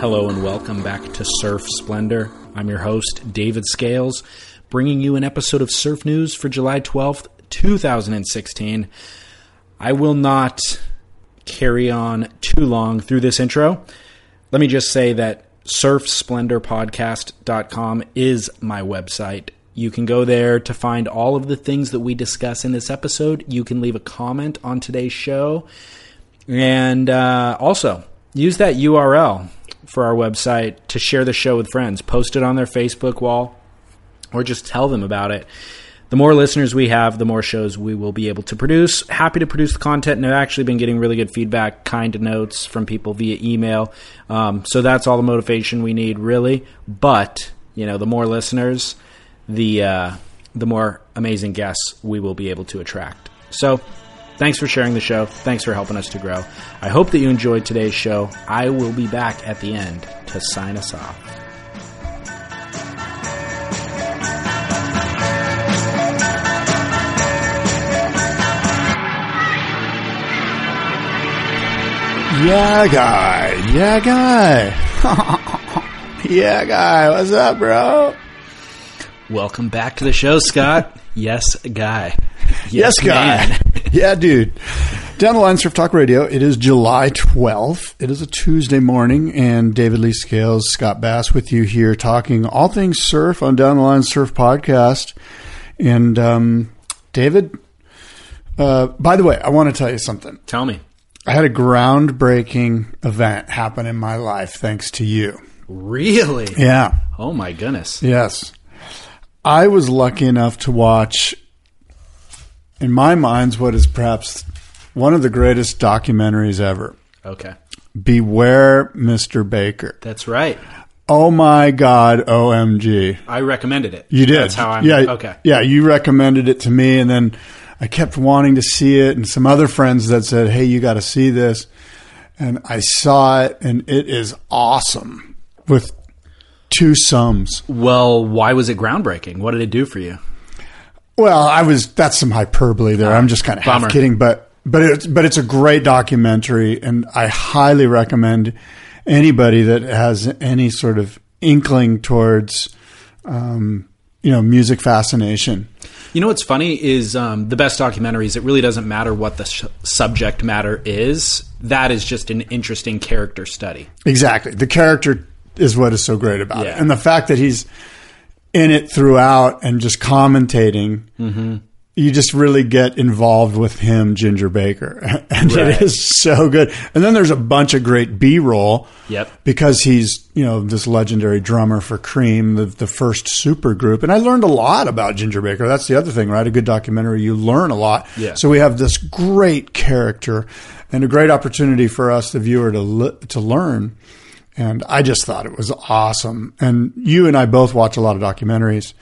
Hello and welcome back to Surf Splendor. I'm your host, David Scales, bringing you an episode of Surf News for July 12th, 2016. I will not carry on too long through this intro. Let me just say that surfsplendorpodcast.com is my website. You can go there to find all of the things that we discuss in this episode. You can leave a comment on today's show. And also, use that URL for our website to share the show with friends. Post it on their Facebook wall or just tell them about it. The more listeners we have, the more shows we will be able to produce. Happy to produce the content, and I've actually been getting really good feedback, kind notes from people via email. So that's all the motivation we need, really. But, you know, the more listeners, the more amazing guests we will be able to attract. So thanks for sharing the show. Thanks for helping us to grow. I hope that you enjoyed today's show. I will be back at the end to sign us off. Yeah, guy. Yeah, guy. What's up, bro? Welcome back to the show, Scott. Yes, guy. Yes, guy. Yeah, dude. Down the line, Surf Talk Radio. It is July 12th. It is a Tuesday morning, and David Lee Scales, Scott Bass with you here talking all things surf on Down the Line Surf Podcast. And David, by the way, I want to tell you something. Tell me. I had a groundbreaking event happen in my life thanks to you. Really? Yeah. Oh, my goodness. Yes. I was lucky enough to watch, in my mind, what is perhaps one of the greatest documentaries ever. Okay. Beware Mr. Baker. That's right. Oh, my God, OMG. I recommended it. You did? That's how I'm... Yeah, okay. Yeah, you recommended it to me, and then I kept wanting to see it, and some other friends that said, hey, you got to see this. And I saw it, and it is awesome with two sums. Well, why was it groundbreaking? What did it do for you? Well, that's some hyperbole there. I'm just kind of half kidding, but it's a great documentary, and I highly recommend anybody that has any sort of inkling towards, music fascination. You know what's funny is the best documentaries, it really doesn't matter what the subject matter is. That is just an interesting character study. Exactly. The character is what is so great about it. Yeah. And the fact that he's in it throughout and just commentating, you just really get involved with him, Ginger Baker. And Right. It is so good. And then there's a bunch of great B-roll. Yep. Because he's, this legendary drummer for Cream, the first super group. And I learned a lot about Ginger Baker. That's the other thing, right? A good documentary, you learn a lot. Yeah. So we have this great character and a great opportunity for us, the viewer, to learn. And I just thought it was awesome. And you and I both watch a lot of documentaries,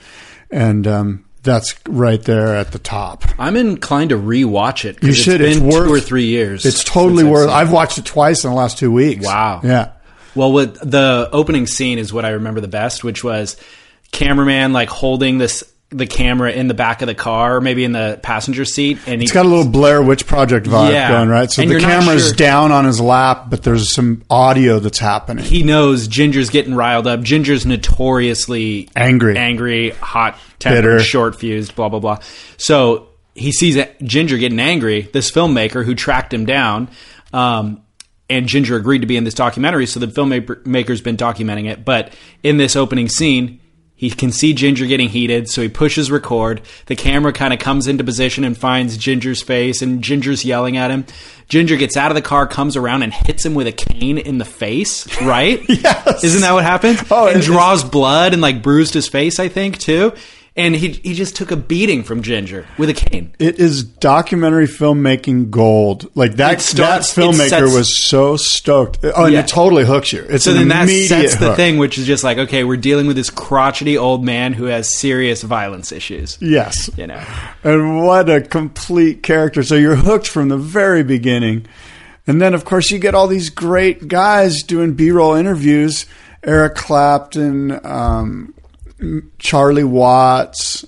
and that's right there at the top. I'm inclined to rewatch it. You should. It's been worth 2 or 3 years. It's totally worth it. I've watched it twice in the last 2 weeks. Wow. Yeah. Well, what the opening scene is what I remember the best, which was cameraman holding the camera in the back of the car, or maybe in the passenger seat, and it's got a little Blair Witch Project vibe going, right? So and the camera's down on his lap, but there's some audio that's happening. He knows Ginger's getting riled up. Ginger's notoriously angry, hot-tempered, bitter, short-fused, blah, blah, blah. So he sees Ginger getting angry, this filmmaker who tracked him down, and Ginger agreed to be in this documentary, so the filmmaker's been documenting it. But in this opening scene, he can see Ginger getting heated, so he pushes record. The camera kind of comes into position and finds Ginger's face, and Ginger's yelling at him. Ginger gets out of the car, comes around, and hits him with a cane in the face, right? Yes. Isn't that what happened? Oh, and draws blood and bruised his face, I think, too. And he just took a beating from Ginger with a cane. It is documentary filmmaking gold. That filmmaker was so stoked. Oh, and it totally hooks you. It's so then that sets the hook. thing, which is just okay, we're dealing with this crotchety old man who has serious violence issues. Yes. And what a complete character. So you're hooked from the very beginning. And then, of course, you get all these great guys doing B-roll interviews. Eric Clapton, Charlie Watts,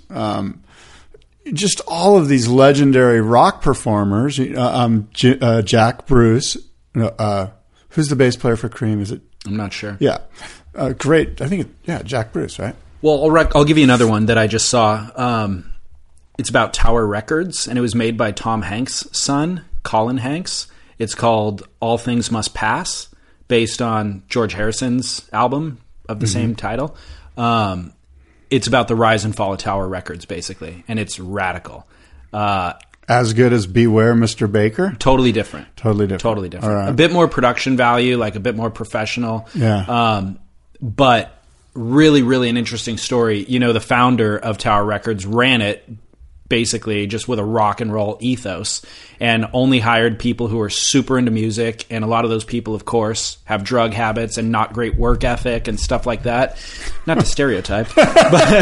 just all of these legendary rock performers. Jack Bruce, who's the bass player for Cream? Is it I'm not sure. Yeah. Great. I think, Jack Bruce, right? Well, I'll give you another one that I just saw. It's about Tower Records, and it was made by Tom Hanks' son, Colin Hanks. It's called All Things Must Pass, based on George Harrison's album of the same title. It's about the rise and fall of Tower Records, basically, and it's radical. As good as Beware Mr. Baker? Totally different. Totally different. Totally different. All right. A bit more production value, like a bit more professional. Yeah. But really, really an interesting story. You know, the founder of Tower Records ran it basically just with a rock and roll ethos and only hired people who are super into music. And a lot of those people, of course, have drug habits and not great work ethic and stuff like that. Not to stereotype, but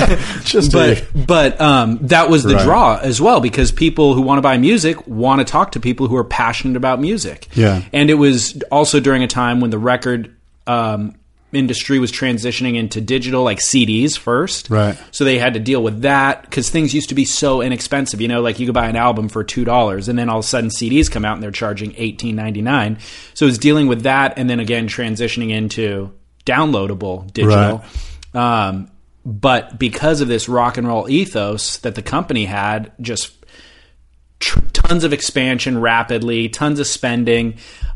that was the draw as well, because people who want to buy music want to talk to people who are passionate about music. Yeah. And it was also during a time when the record industry was transitioning into digital, like CDs first. Right. So they had to deal with that because things used to be so inexpensive. You know, like you could buy an album for $2 and then all of a sudden CDs come out and they're charging $18.99. So it was dealing with that and then again transitioning into downloadable digital. Right. But because of this rock and roll ethos that the company had, just tons of expansion rapidly, tons of spending,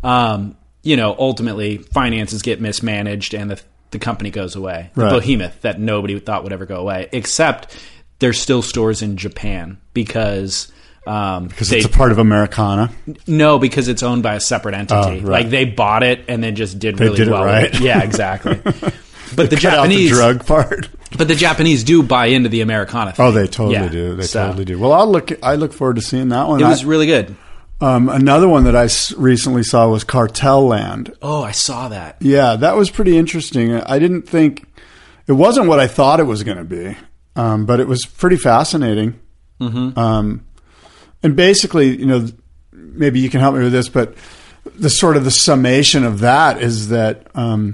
you know, ultimately finances get mismanaged and the company goes away. Right. The behemoth that nobody thought would ever go away, except there's still stores in Japan because it's a part of Americana. No, because it's owned by a separate entity. Oh, right. Like they bought it and then just did They really did it well. right. With it. Yeah, exactly. But the Cut out Japanese the drug part. But the Japanese do buy into the Americana thing. Oh, they totally do. They totally do. Well, I look forward to seeing that one. It was really good. Another one that I recently saw was Cartel Land. Oh, I saw that. Yeah, that was pretty interesting. I didn't think it wasn't what I thought it was going to be, but it was pretty fascinating. Mm-hmm. And basically, you know, maybe you can help me with this, but the summation of that is that,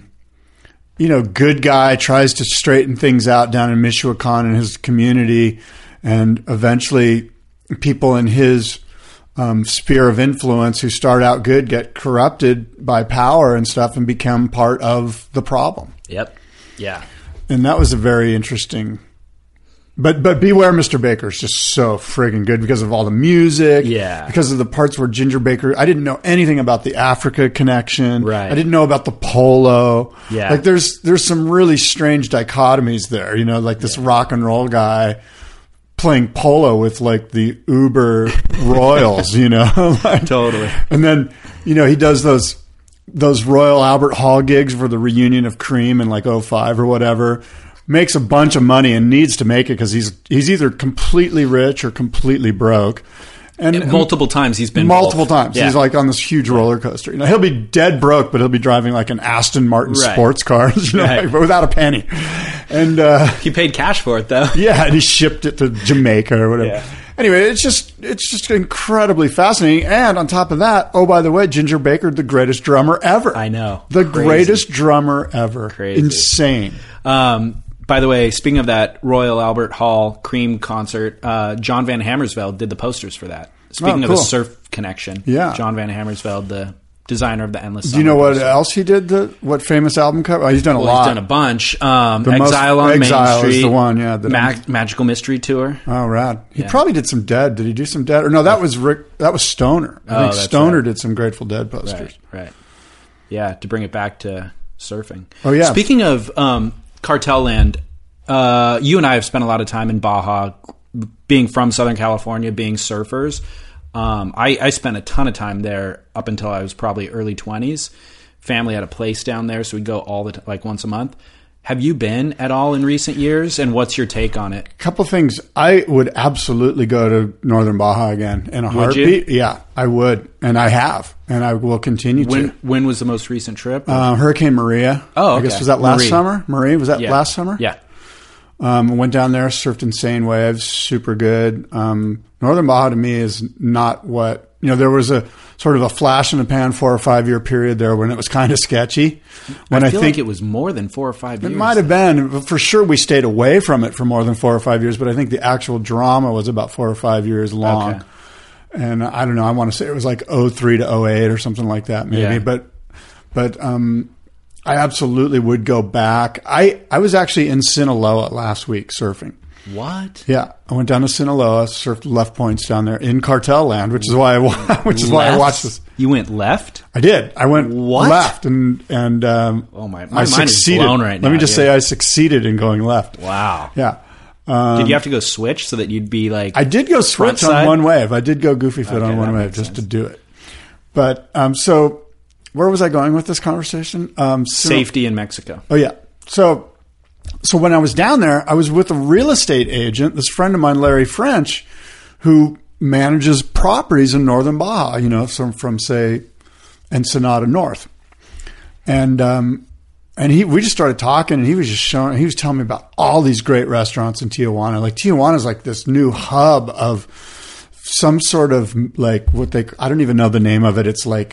you know, good guy tries to straighten things out down in Michoacan in his community, and eventually people in his sphere of influence who start out good get corrupted by power and stuff and become part of the problem. Yep. Yeah. And that was a very interesting. But Beware Mr. Baker is just so friggin' good because of all the music. Yeah. Because of the parts where Ginger Baker, I didn't know anything about the Africa connection. Right. I didn't know about the polo. Yeah. Like there's some really strange dichotomies there, you know, like this rock and roll guy playing polo with like the Uber Royals, you know. Like, totally. And then, you know, he does those Royal Albert Hall gigs for the reunion of Cream in like 2005 or whatever. Makes a bunch of money and needs to make it because he's either completely rich or completely broke. And multiple times he's been multiple both. times. Yeah. He's like on this huge roller coaster. You know, he'll be dead broke, but he'll be driving like an Aston Martin sports car, you know, like, but without a penny. And he paid cash for it though. Yeah, and he shipped it to Jamaica or whatever. Yeah. Anyway, it's just incredibly fascinating. And on top of that, oh, by the way, Ginger Baker, the greatest drummer ever. I know. The greatest drummer ever. Crazy. Insane. By the way, speaking of that Royal Albert Hall Cream concert, John Van Hammersveld did the posters for that. Speaking of a surf connection, John Van Hammersveld, the designer of the Endless Summer. Do you know what else he did? What famous album cover? Oh, he's done a lot. He's done a bunch. Exile on Main Street. Is the one, yeah. Magical Mystery Tour. Oh, rad. He probably did some Dead. Did he do some Dead? Or no, that was Rick. That was Stoner. I think Stoner did some Grateful Dead posters. Right. Yeah, to bring it back to surfing. Oh, yeah. Speaking of Cartel Land, you and I have spent a lot of time in Baja, being from Southern California, being surfers. I spent a ton of time there up until I was probably early 20s. Family had a place down there, so we'd go like once a month. Have you been at all in recent years, and what's your take on it? A couple things. I would absolutely go to Northern Baja again in a heartbeat. You? Yeah, I would, and I have, and I will continue to. When was the most recent trip? Hurricane Maria. Oh, okay. I guess was that last summer? Maria, was that last summer? Yeah. Went down there, surfed insane waves, super good. Northern Baja to me is not what, you know, there was a sort of a flash in the pan 4 or 5 year period there when it was kind of sketchy. When I feel like it was more than 4 or 5 years. It might have been. For sure we stayed away from it for more than 4 or 5 years, but I think the actual drama was about 4 or 5 years long. Okay. And I don't know, I want to say it was like 03 to 08 or something like that maybe. Yeah. But I absolutely would go back. I was actually in Sinaloa last week surfing. What? Yeah, I went down to Sinaloa, surfed left points down there in cartel land, which is why I watched this. You went left? I did. I went left, and oh my I mind is blown right now. Let me just say, I succeeded in going left. Wow. Yeah. Did you have to go switch so that you'd be like? I did go switch on one wave. I did go goofy foot on one wave just to do it. But so, where was I going with this conversation? Safety in Mexico. Oh yeah. So when I was down there, I was with a real estate agent, this friend of mine, Larry French, who manages properties in northern Baja, you know, from say, Ensenada North. And we just started talking, and he was telling me about all these great restaurants in Tijuana. Like Tijuana is like this new hub of some sort of like I don't even know the name of it. It's like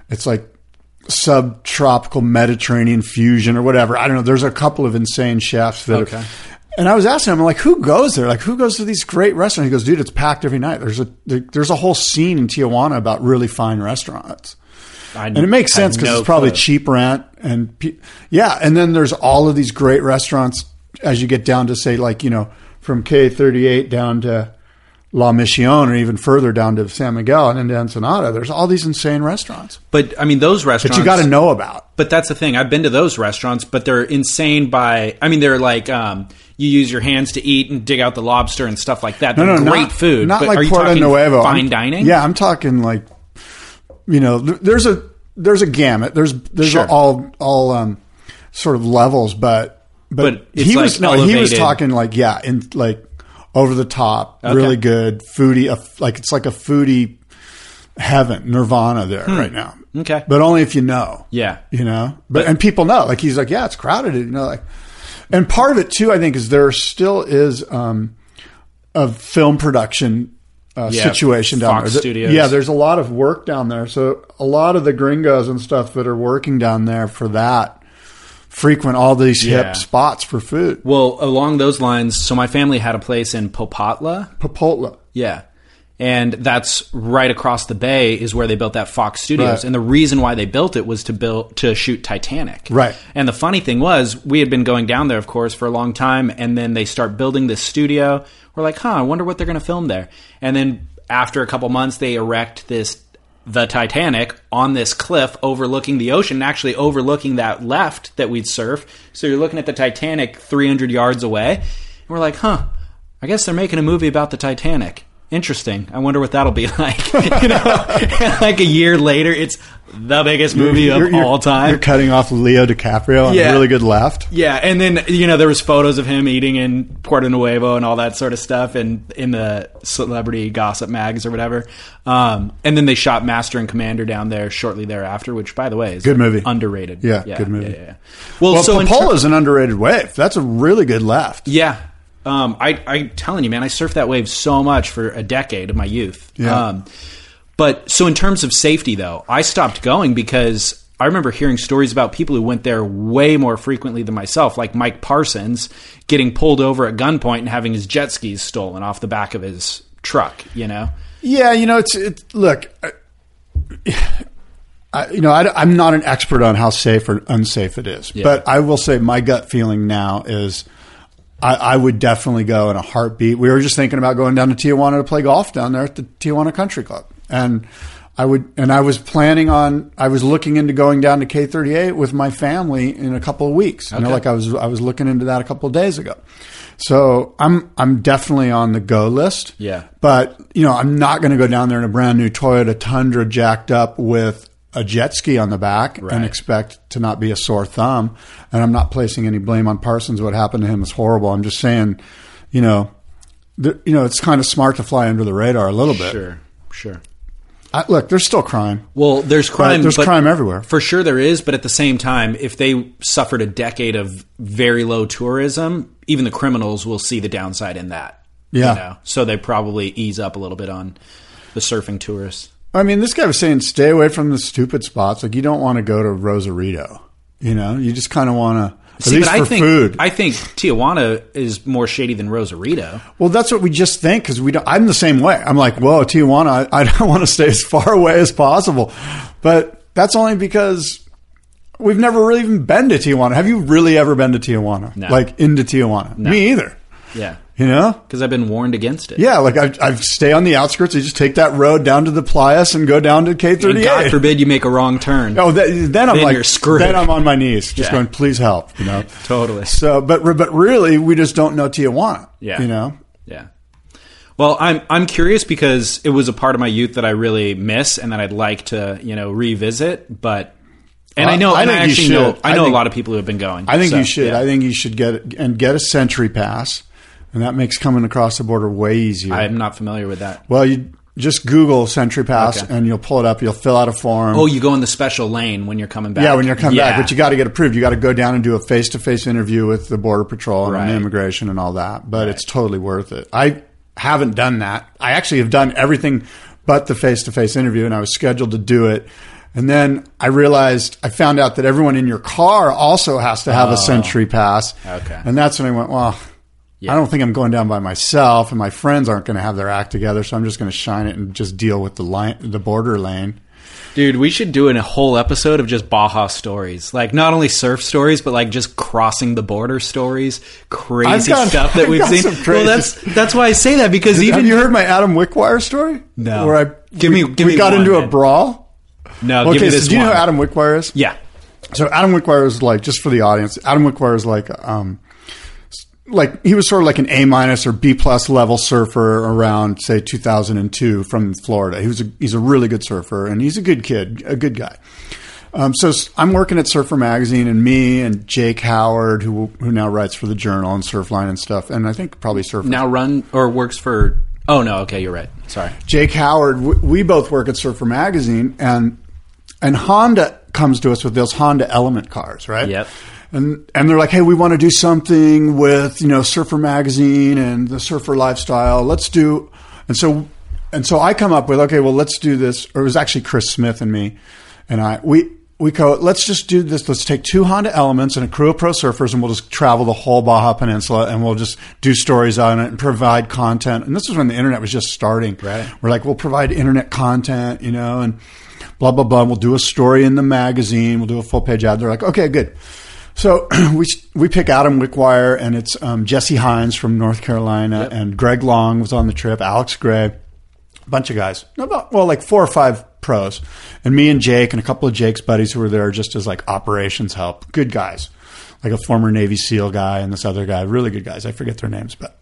subtropical Mediterranean fusion or whatever. I don't know. There's a couple of insane chefs that and I was asking him, like, who goes there? Like, who goes to these great restaurants? He goes, dude, it's packed every night. There's a whole scene in Tijuana about really fine restaurants. And it makes sense because it's probably cheap rent. And then there's all of these great restaurants as you get down to, say, like, you know, from K38 down to La Mission or even further down to San Miguel and into Ensenada. There's all these insane restaurants. But, I mean, those restaurants... that you got to know about. But that's the thing. I've been to those restaurants, but they're insane they're like... you use your hands to eat and dig out the lobster and stuff like that. They're great food. Not but like are you Puerto talking Nuevo. Fine dining? Yeah, I'm talking like, you know, there's a gamut. There's sure. all sort of levels, but it's he was talking like in like over the top, really good foodie. It's like a foodie heaven, nirvana there right now. Okay, but only if you know. Yeah, you know. And people know. Like he's like, yeah, it's crowded. You know, like. And part of it too, I think, is there still is a film production situation down Fox there. Studios. Yeah, there's a lot of work down there. So a lot of the gringos and stuff that are working down there for that frequent all these hip spots for food. Well, along those lines, so my family had a place in Popotla. Yeah. And that's right across the bay is where they built that Fox Studios. Right. And the reason why they built it was to shoot Titanic. Right. And the funny thing was, we had been going down there, of course, for a long time. And then they start building this studio. We're like, I wonder what they're going to film there. And then after a couple months, they erect the Titanic on this cliff overlooking the ocean, actually overlooking that left that we'd surf. So you're looking at the Titanic 300 yards away. And we're like, I guess they're making a movie about the Titanic. Interesting. I wonder what that'll be like. You know, like a year later, it's the biggest movie of all time. You're cutting off Leo DiCaprio on a really good left. Yeah, and then there was photos of him eating in Puerto Nuevo and all that sort of stuff, and in the celebrity gossip mags or whatever. And then they shot Master and Commander down there shortly thereafter, which, by the way, is good movie, underrated. Yeah, good movie. Yeah. Well, so Popola's an underrated wave. That's a really good left. Yeah. I'm telling you, man, I surfed that wave so much for a decade of my youth. Yeah. But so in terms of safety, though, I stopped going because I remember hearing stories about people who went there way more frequently than myself, like Mike Parsons getting pulled over at gunpoint and having his jet skis stolen off the back of his truck, you know? Yeah, look, I'm not an expert on how safe or unsafe it is, but I will say my gut feeling now is I would definitely go in a heartbeat. We were just thinking about going down to Tijuana to play golf down there at the Tijuana Country Club. And I was looking into going down to K38 with my family in a couple of weeks. Okay. I was looking into that a couple of days ago. So I'm definitely on the go list. Yeah. But, I'm not going to go down there in a brand new Toyota Tundra jacked up with a jet ski on the back and expect to not be a sore thumb. And I'm not placing any blame on Parsons. What happened to him is horrible. I'm just saying, it's kind of smart to fly under the radar a little bit. Sure. Look, there's still crime. Well, there's crime. There's crime everywhere. For sure there is. But at the same time, if they suffered a decade of very low tourism, even the criminals will see the downside in that. Yeah. So they probably ease up a little bit on the surfing tourists. I mean, this guy was saying stay away from the stupid spots. Like, you don't want to go to Rosarito. You just kind of want to, at least for food. I think Tijuana is more shady than Rosarito. Well, that's what we just think because I'm the same way. I'm like, whoa, Tijuana, I don't want to stay as far away as possible. But that's only because we've never really even been to Tijuana. Have you really ever been to Tijuana? No. Like into Tijuana? No. Me either. Yeah. You know? Because I've been warned against it. Yeah, like I stay on the outskirts. You just take that road down to the Playas and go down to K38. And God forbid you make a wrong turn. Oh, then I'm like, you're screwed. Then I'm on my knees, just Yeah. going, please help. You know? Totally. So, but really, we just don't know Tijuana. Yeah. You know? Yeah. Well, I'm curious because it was a part of my youth that I really miss and that I'd like to, revisit. But I know, I and think I you actually know, should. I know a lot of people who have been going. I think So, you should. yeah. I think you should get a Century Pass, and that makes coming across the border way easier. I'm not familiar with that. Well, you just Google Century Pass, Okay. and you'll pull it up. You'll fill out a form. Oh, you go in the special lane when you're coming back. Yeah, when you're coming Yeah. back, but you got to get approved. You got to go down and do a face-to-face interview with the Border Patrol Right. and immigration and all that. But Right. it's totally worth it. I haven't done that. I actually have done everything but the face-to-face interview, and I was scheduled to do it. And then I found out that everyone in your car also has to have a Century Pass. Okay. And that's when I went, well, Yeah. I don't think I'm going down by myself, and my friends aren't going to have their act together, so I'm just going to shine it and just deal with the border lane. Dude, we should do a whole episode of just Baja stories. Like, not only surf stories, but like just crossing the border stories, crazy stuff that we've seen. Well, that's why I say that, because Have you heard my Adam Wickwire story? No. Where Give me got one, into a man. brawl? No, give me Okay, so this do you know one. who Adam Wickwire is? Yeah. So Adam Wickwire is like, just for the audience, Adam Wickwire is like he was sort of like an A- or B+ level surfer around, say, 2002 from Florida. He's a really good surfer, and he's a good kid, a good guy. So I'm working at Surfer Magazine, and me and Jake Howard, who now writes for the Journal and Surfline and stuff, and I think probably Surfer. Now works for... Oh, no, okay, you're right. Sorry. Jake Howard, we both work at Surfer Magazine, and Honda comes to us with those Honda Element cars, right? Yep. And they're like, hey, we want to do something with, Surfer Magazine and the surfer lifestyle. Let's do... And so I come up with, okay, well, let's do this. Or it was actually Chris Smith and me. And we go, let's just do this. Let's take 2 Honda Elements and a crew of pro surfers, and we'll just travel the whole Baja Peninsula, and we'll just do stories on it and provide content. And this was when the internet was just starting. Right. We're like, we'll provide internet content, and blah, blah, blah. We'll do a story in the magazine. We'll do a full page ad. They're like, okay, good. So we pick Adam Wickwire, and it's Jesse Hines from North Carolina, and Greg Long was on the trip, Alex Gray, a bunch of guys. Like 4 or 5 pros. And me and Jake and a couple of Jake's buddies who were there just as like operations help. Good guys. Like a former Navy SEAL guy and this other guy. Really good guys. I forget their names. But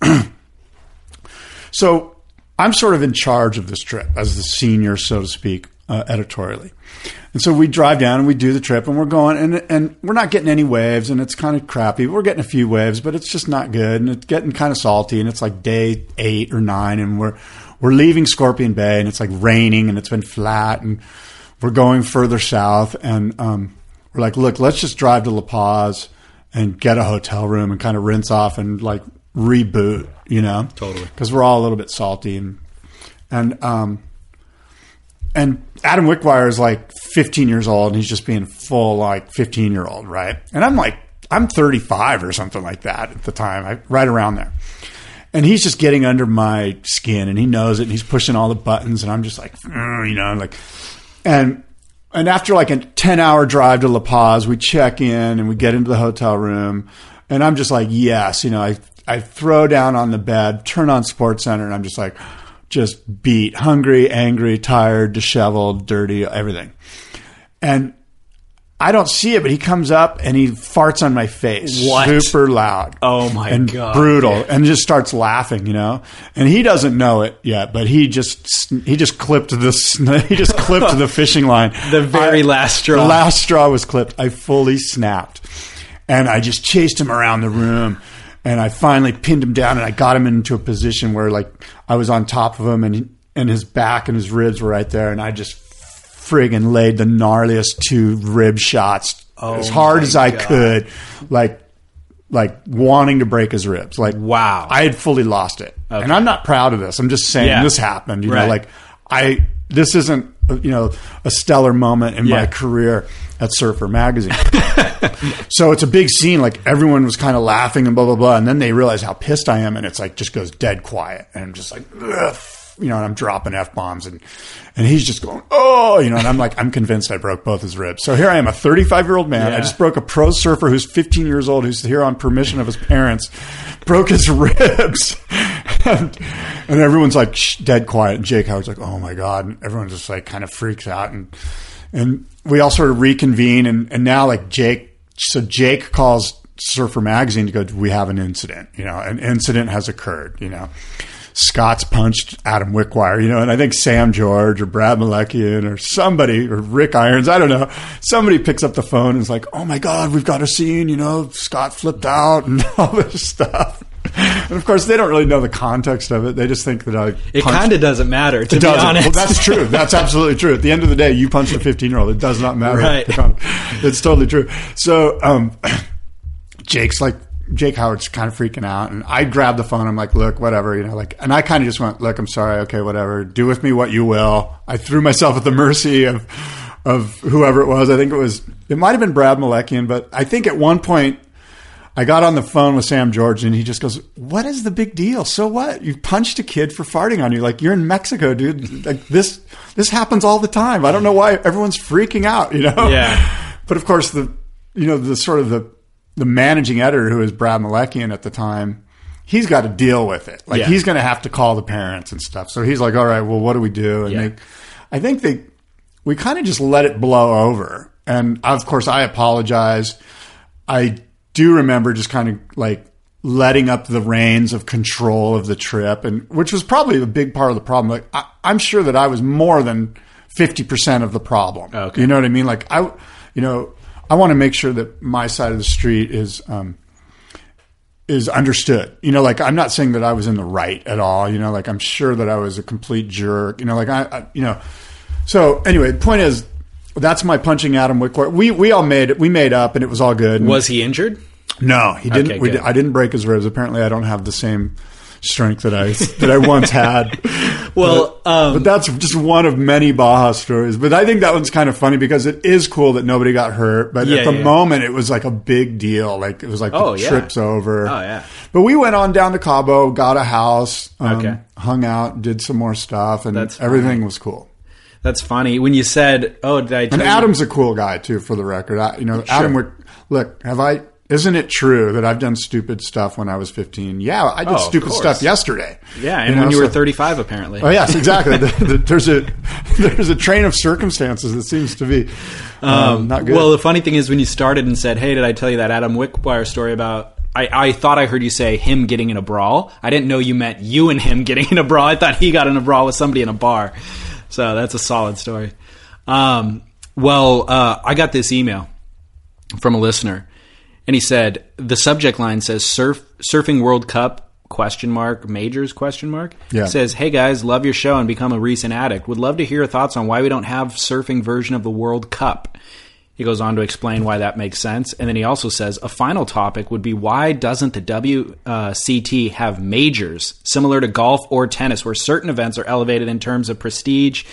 so I'm sort of in charge of this trip as the senior, so to speak, editorially. And so we drive down and we do the trip, and we're going, and we're not getting any waves, and it's kind of crappy. We're getting a few waves, but it's just not good, and it's getting kind of salty, and it's like day 8 or 9, and we're leaving Scorpion Bay, and it's like raining, and it's been flat, and we're going further south, and we're like, look, let's just drive to La Paz and get a hotel room and kind of rinse off and like reboot, Totally. because we're all a little bit salty, and Adam Wickwire is like 15 years old, and he's just being full like 15-year-old, right? And I'm 35 or something like that at the time, right around there. And he's just getting under my skin, and he knows it, and he's pushing all the buttons, and I'm just like, and after like a 10-hour drive to La Paz, we check in and we get into the hotel room, and I'm just like, yes, I throw down on the bed, turn on SportsCenter, and I'm just like, just beat, hungry, angry, tired, disheveled, dirty, everything. And I don't see it, but he comes up and he farts on my face. What? Super loud. Oh my and God. Brutal. Dude. And just starts laughing, And he doesn't know it yet, but he just clipped the fishing line. The very last straw. The last straw was clipped. I fully snapped. And I just chased him around the room. And I finally pinned him down, and I got him into a position where, like, I was on top of him, and his back and his ribs were right there, and I just friggin' laid the gnarliest 2 rib shots as hard as I could, like wanting to break his ribs. Like, wow, I had fully lost it, and I'm not proud of this. I'm just saying this happened. This isn't a stellar moment in my career at Surfer Magazine. So it's a big scene. Like, everyone was kind of laughing and blah, blah, blah. And then they realize how pissed I am. And it's like, just goes dead quiet. And I'm just like, ugh, and I'm dropping F-bombs and he's just going, oh, and I'm like, I'm convinced I broke both his ribs. So here I am, a 35-year-old man. Yeah. I just broke a pro surfer who's 15 years old, who's here on permission of his parents, broke his ribs. and everyone's like dead quiet. And Jake Howard's like, oh my God. And everyone just like kind of freaks out. And we all sort of reconvene. And now like Jake calls Surfer Magazine to go, we have an incident, an incident has occurred, Scott's punched Adam Wickwire, and I think Sam George or Brad Malekian or somebody, or Rick Irons, I don't know. Somebody picks up the phone and is like, oh my God, we've got a scene, Scott flipped out and all this stuff. And of course, they don't really know the context of it. They just think that it kind of doesn't matter, to be honest. Well, that's true. That's absolutely true. At the end of the day, you punched a 15-year-old. It does not matter. Right. It's totally true. So Jake Howard's kind of freaking out, and I grabbed the phone. I'm like, look, whatever, and I kind of just went, look, I'm sorry. Okay, whatever. Do with me what you will. I threw myself at the mercy of whoever it was. I think it might have been Brad Malekian, but I think at one point I got on the phone with Sam George and he just goes, what is the big deal? So what? You punched a kid for farting on you. Like, you're in Mexico, dude. Like this happens all the time. I don't know why everyone's freaking out, Yeah. But of course the managing editor, who is Brad Malekian at the time, he's got to deal with it. Like, he's going to have to call the parents and stuff. So he's like, all right, well, what do we do? And I think we kind of just let it blow over. And of course I apologize. I do remember just kind of like letting up the reins of control of the trip, and which was probably a big part of the problem. Like, I'm sure that I was more than 50% of the problem. Okay. You know what I mean? Like, I want to make sure that my side of the street is understood. Like, I'm not saying that I was in the right at all. Like, I'm sure that I was a complete jerk. So anyway, the point is, that's my punching Adam Wickwire. We made up, and it was all good. And was he injured? No, he didn't. Okay, I didn't break his ribs. Apparently, I don't have the same strength that I once had. Well, but that's just one of many Baja stories. But I think that one's kind of funny because it is cool that nobody got hurt. But at the moment, it was like a big deal. Like, it was like the trip's over. Oh yeah. But we went on down to Cabo, got a house, hung out, did some more stuff, and everything was cool. That's funny. When you said, "Oh, did I?" Tell and Adam's a cool guy too, for the record. Adam, look, isn't it true that I've done stupid stuff when I was 15? Yeah, I did stupid stuff yesterday. Yeah, and when you were 35, apparently. Oh yes, exactly. There's a train of circumstances that seems to be not good. Well, the funny thing is, when you started and said, "Hey, did I tell you that Adam Wickwire story about?" I thought I heard you say him getting in a brawl. I didn't know you meant you and him getting in a brawl. I thought he got in a brawl with somebody in a bar. So that's a solid story. I got this email from a listener, and he said, the subject line says Surfing World Cup ? Majors ? Yeah. Says, hey guys, love your show and become a recent addict. Would love to hear your thoughts on why we don't have surfing version of the World Cup. He goes on to explain why that makes sense. And then he also says, a final topic would be, why doesn't the WCT have majors, similar to golf or tennis, where certain events are elevated in terms of prestige,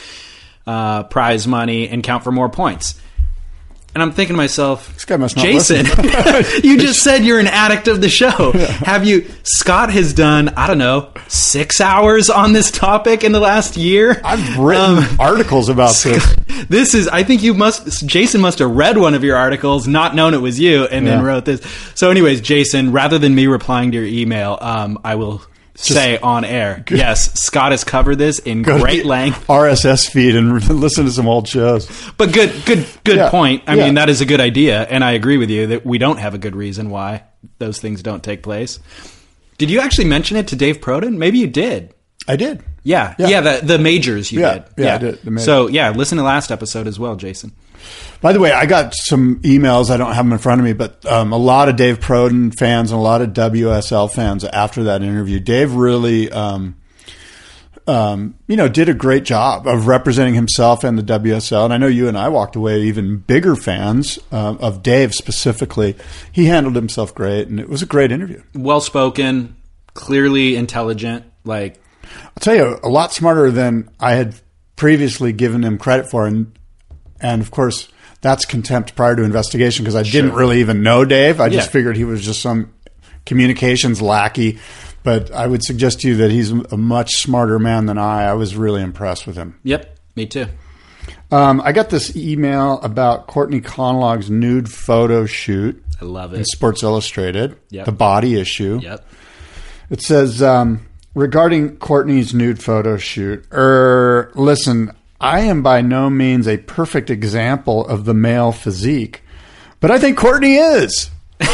prize money, and count for more points? And I'm thinking to myself, this guy must not Jason, you just said you're an addict of the show. Yeah. Have you? Scott has done, 6 hours on this topic in the last year. I've written articles about this. I think Jason must have read one of your articles, not known it was you, and then wrote this. So anyways, Jason, rather than me replying to your email, I will say on air, yes, Scott has covered this in great length. RSS feed and listen to some old shows. But good point. I mean, that is a good idea, and I agree with you that we don't have a good reason why those things don't take place. Did you actually mention it to Dave Proden? Maybe you did. I did. Yeah. The majors you did. Yeah, I did. The majors. So, listen to last episode as well, Jason. By the way, I got some emails. I don't have them in front of me, but a lot of Dave Proden fans and a lot of WSL fans after that interview. Dave really, did a great job of representing himself and the WSL. And I know you and I walked away even bigger fans of Dave specifically. He handled himself great, and it was a great interview. Well-spoken, clearly intelligent. I'll tell you, a lot smarter than I had previously given him credit for. And of course, that's contempt prior to investigation, because I didn't really even know Dave. I just figured he was just some communications lackey. but I would suggest to you that he's a much smarter man than I. I was really impressed with him. Yep, me too. I got this email about Courtney Conlog's nude photo shoot. I love in it. Sports Illustrated, Yep. the body issue. Yep. It says, regarding Courtney's nude photo shoot, listen, I am by no means a perfect example of the male physique, but I think Courtney is.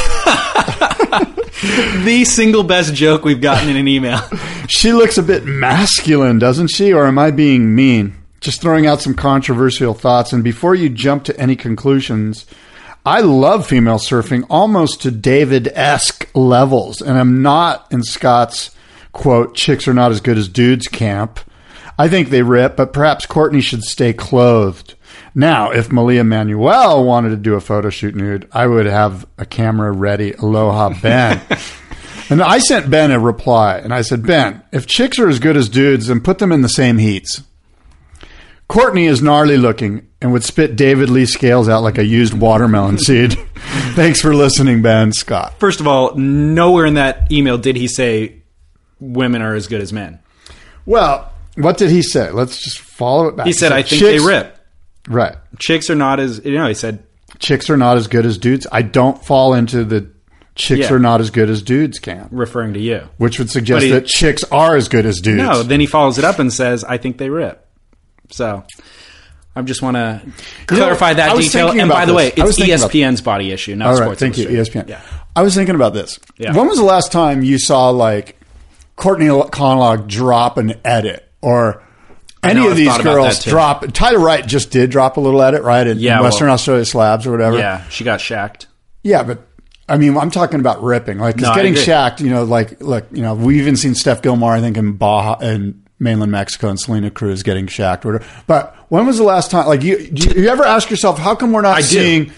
The single best joke we've gotten in an email. She looks a bit masculine, doesn't she? Or am I being mean? Just throwing out some controversial thoughts. And before you jump to any conclusions, I love female surfing almost to David-esque levels. And I'm not in Scott's, quote, chicks are not as good as dudes camp. I think they rip, but perhaps Courtney should stay clothed. Now, if Malia Manuel wanted to do a photo shoot nude, I would have a camera ready. Aloha, Ben. And I sent Ben a reply, and I said, Ben, if chicks are as good as dudes, then put them in the same heats. Courtney is gnarly looking and would spit David Lee Scales out like a used watermelon seed. Thanks for listening, Ben. Scott. First of all, nowhere in that email did he say women are as good as men. Well, what did he say? Let's just follow it back. He said, I think they rip. Right. Chicks are not as, he said. Chicks are not as good as dudes. I don't fall into the chicks are not as good as dudes camp. Referring to you. Which would suggest that chicks are as good as dudes. No, then he follows it up and says, I think they rip. So, I just want to clarify that detail. And by the way, it's ESPN's body issue, not Sports Illustrated. Thank you, ESPN. Yeah. I was thinking about this. Yeah. When was the last time you saw, like, Courtney Conlog drop an edit? Or any of these girls drop... Tyler Wright just did drop a little edit, right? In Western Australia Slabs or whatever. Yeah, she got shacked. Yeah, but... I mean, I'm talking about ripping. Like, because getting shacked, we've even seen Steph Gilmore, I think, in Baja and mainland Mexico, and Selena Cruz getting shacked. Or whatever. But when was the last time? Like, you ever ask yourself, how come we're not seeing,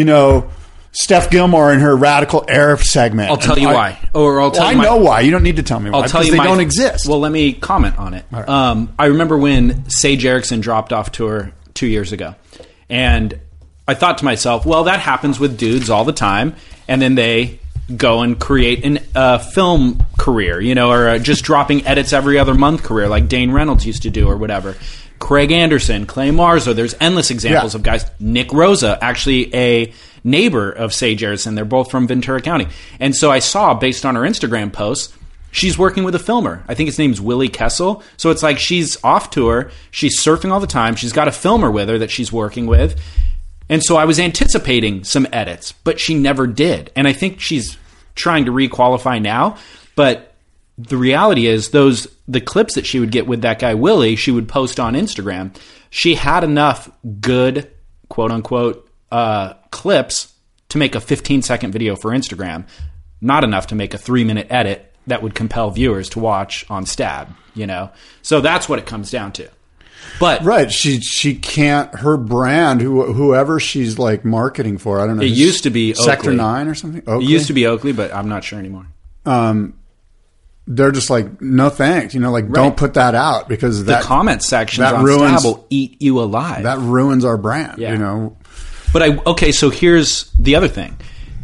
Steph Gilmore in her Radical Air segment? I'll tell you why. I know why. You don't need to tell me why. I'll tell you they don't exist. Well, let me comment on it. Right. I remember when Sage Erickson dropped off tour 2 years ago, and I thought to myself, well, that happens with dudes all the time, and then they go and create a film career, or just dropping edits every other month career like Dane Reynolds used to do or whatever. Craig Anderson, Clay Marzo, there's endless examples of guys. Nick Rosa, actually a neighbor of Sage Erickson. They're both from Ventura County. And so I saw, based on her Instagram posts, she's working with a filmer. I think his name's Willie Kessel. So it's like she's off tour. She's surfing all the time. She's got a filmer with her that she's working with. And so I was anticipating some edits, but she never did. And I think she's trying to re-qualify now. But the reality is the clips that she would get with that guy Willie, she would post on Instagram. She had enough good, quote-unquote, clips to make a 15-second video for Instagram. Not enough to make a 3-minute edit that would compel viewers to watch on Stab, So that's what it comes down to. But right, she can't. Her brand, whoever she's like marketing for, I don't know. It used to be Sector Oakley. 9 or something. Oakley? It used to be Oakley, but I'm not sure anymore. They're just like, no thanks. Don't put that out because the comment sections on Stab will eat you alive. That ruins our brand. Yeah. But so here's the other thing.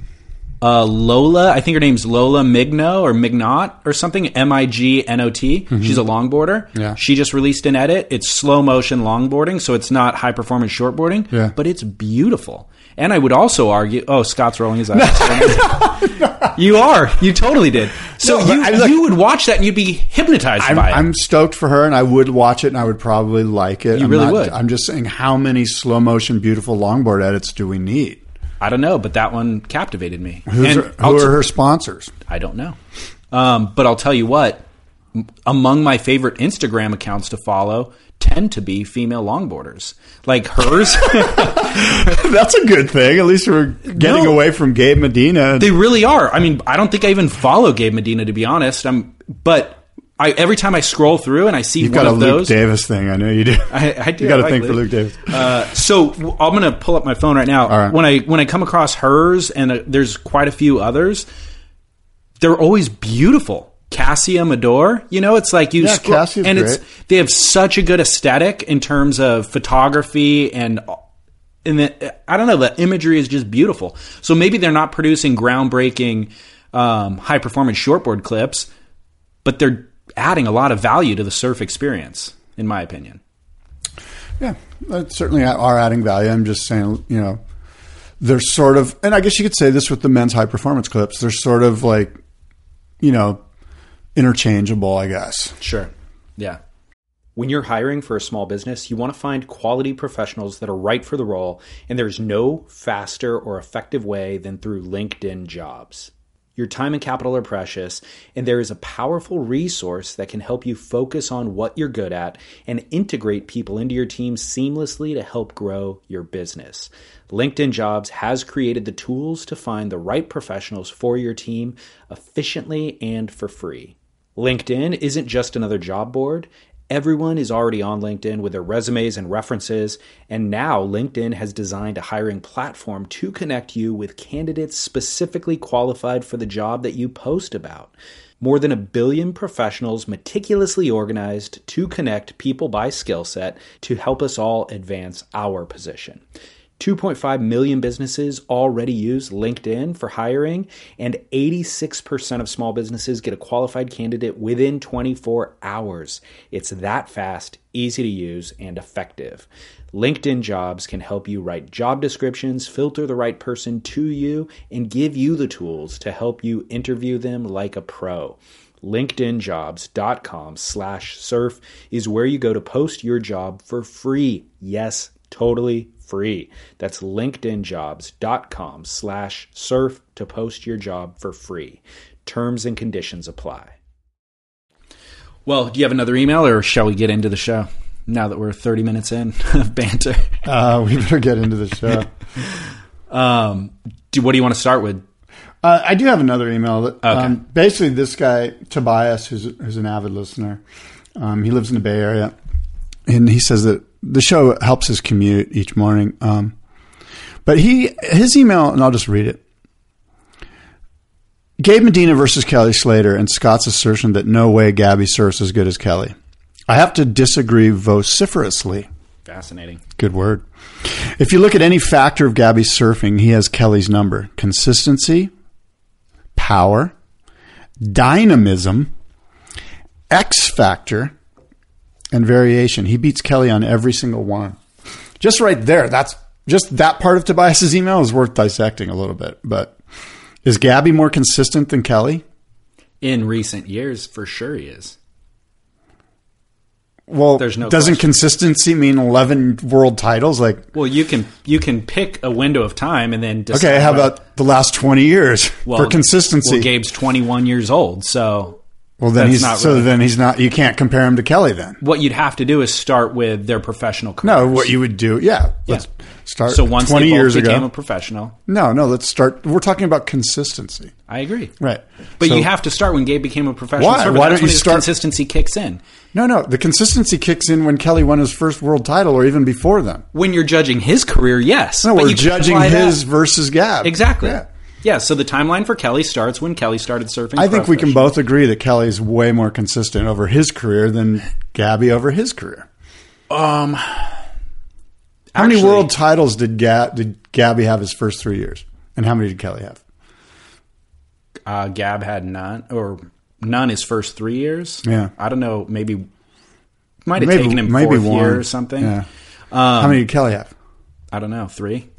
Lola, I think her name's Lola Migno or Mignot or something, Mignot. Mm-hmm. She's a longboarder. Yeah. She just released an edit. It's slow motion longboarding, so it's not high performance shortboarding, but it's beautiful. And I would also argue, Scott's rolling his eyes. You are. You totally did. So you would watch that and you'd be hypnotized by it. I'm stoked for her and I would watch it and I would probably like it. You really would. I'm just saying, how many slow motion beautiful longboard edits do we need? I don't know, but that one captivated me. Who are her sponsors? I don't know. But I'll tell you what, among my favorite Instagram accounts to follow tend to be female longboarders. Like hers. That's a good thing. At least we're getting away from Gabe Medina. They really are. I mean, I don't think I even follow Gabe Medina, to be honest. But every time I scroll through and I see You've one of those... You've got a Luke Davis thing. I know you do. I do. You got to think for Luke Davis. So I'm going to pull up my phone right now. All right. When I come across hers, and there's quite a few others, they're always beautiful. Cassia Mador, it's like you scroll, Cassia's and great. they have such a good aesthetic in terms of photography and I don't know, the imagery is just beautiful. So maybe they're not producing groundbreaking high performance shortboard clips, but they're adding a lot of value to the surf experience, in my opinion. Yeah, that certainly are adding value. I'm just saying, they're sort of, and I guess you could say this with the men's high performance clips, they're sort of like, interchangeable, I guess. Sure. Yeah. When you're hiring for a small business, you want to find quality professionals that are right for the role, and there's no faster or effective way than through LinkedIn Jobs. Your time and capital are precious, and there is a powerful resource that can help you focus on what you're good at and integrate people into your team seamlessly to help grow your business. LinkedIn Jobs has created the tools to find the right professionals for your team efficiently and for free. LinkedIn isn't just another job board. Everyone is already on LinkedIn with their resumes and references, and now LinkedIn has designed a hiring platform to connect you with candidates specifically qualified for the job that you post about. More than 1 billion professionals meticulously organized to connect people by skill set to help us all advance our position. 2.5 million businesses already use LinkedIn for hiring, and 86% of small businesses get a qualified candidate within 24 hours. It's that fast, easy to use, and effective. LinkedIn Jobs can help you write job descriptions, filter the right person to you, and give you the tools to help you interview them like a pro. LinkedInjobs.com/surf is where you go to post your job for free. Yes, totally free. That's LinkedInjobs.com/surf to post your job for free. Terms and conditions apply. Well, do you have another email, or shall we get into the show now that we're 30 minutes in of banter? We better get into the show. What do you want to start with? I do have another email. That, okay. Basically, this guy, Tobias, who's an avid listener, he lives in the Bay Area, and he says that the show helps his commute each morning. But his email, and I'll just read it. Gabe Medina versus Kelly Slater, and Scott's assertion that no way Gabby surfs as good as Kelly. I have to disagree vociferously. Fascinating. Good word. If you look at any factor of Gabby's surfing, he has Kelly's number. Consistency, power, dynamism, X factor, and variation. He beats Kelly on every single one. Just right there, that's just that part of Tobias's email is worth dissecting a little bit. But is Gabby more consistent than Kelly? In recent years, for sure he is. Well, there's no doesn't question. Consistency mean 11 world titles? Well, you can pick a window of time and then decide. Okay, how about the last 20 years for consistency? Well, Gabe's 21 years old, so then he's not. You can't compare him to Kelly then. What you'd have to do is start with their professional careers. No, what you would do, let's start. So once 20 they both years became ago. a professional. No, let's start. We're talking about consistency. I agree. Right. But you have to start when Gabe became a professional. Why? Surfer. Why That's don't you when start? Consistency kicks in. No. The consistency kicks in when Kelly won his first world title, or even before then. When you're judging his career, yes. No, but we're you can judging apply his that. versus Gab. Exactly. Yeah. So the timeline for Kelly starts when Kelly started surfing. I think we can both agree that Kelly's way more consistent over his career than Gabby over his career. How many world titles did Gabby have his first 3 years? And how many did Kelly have? Gab had none his first 3 years. Yeah. I don't know. Might have taken him fourth year or something. Yeah. How many did Kelly have? I don't know. 3.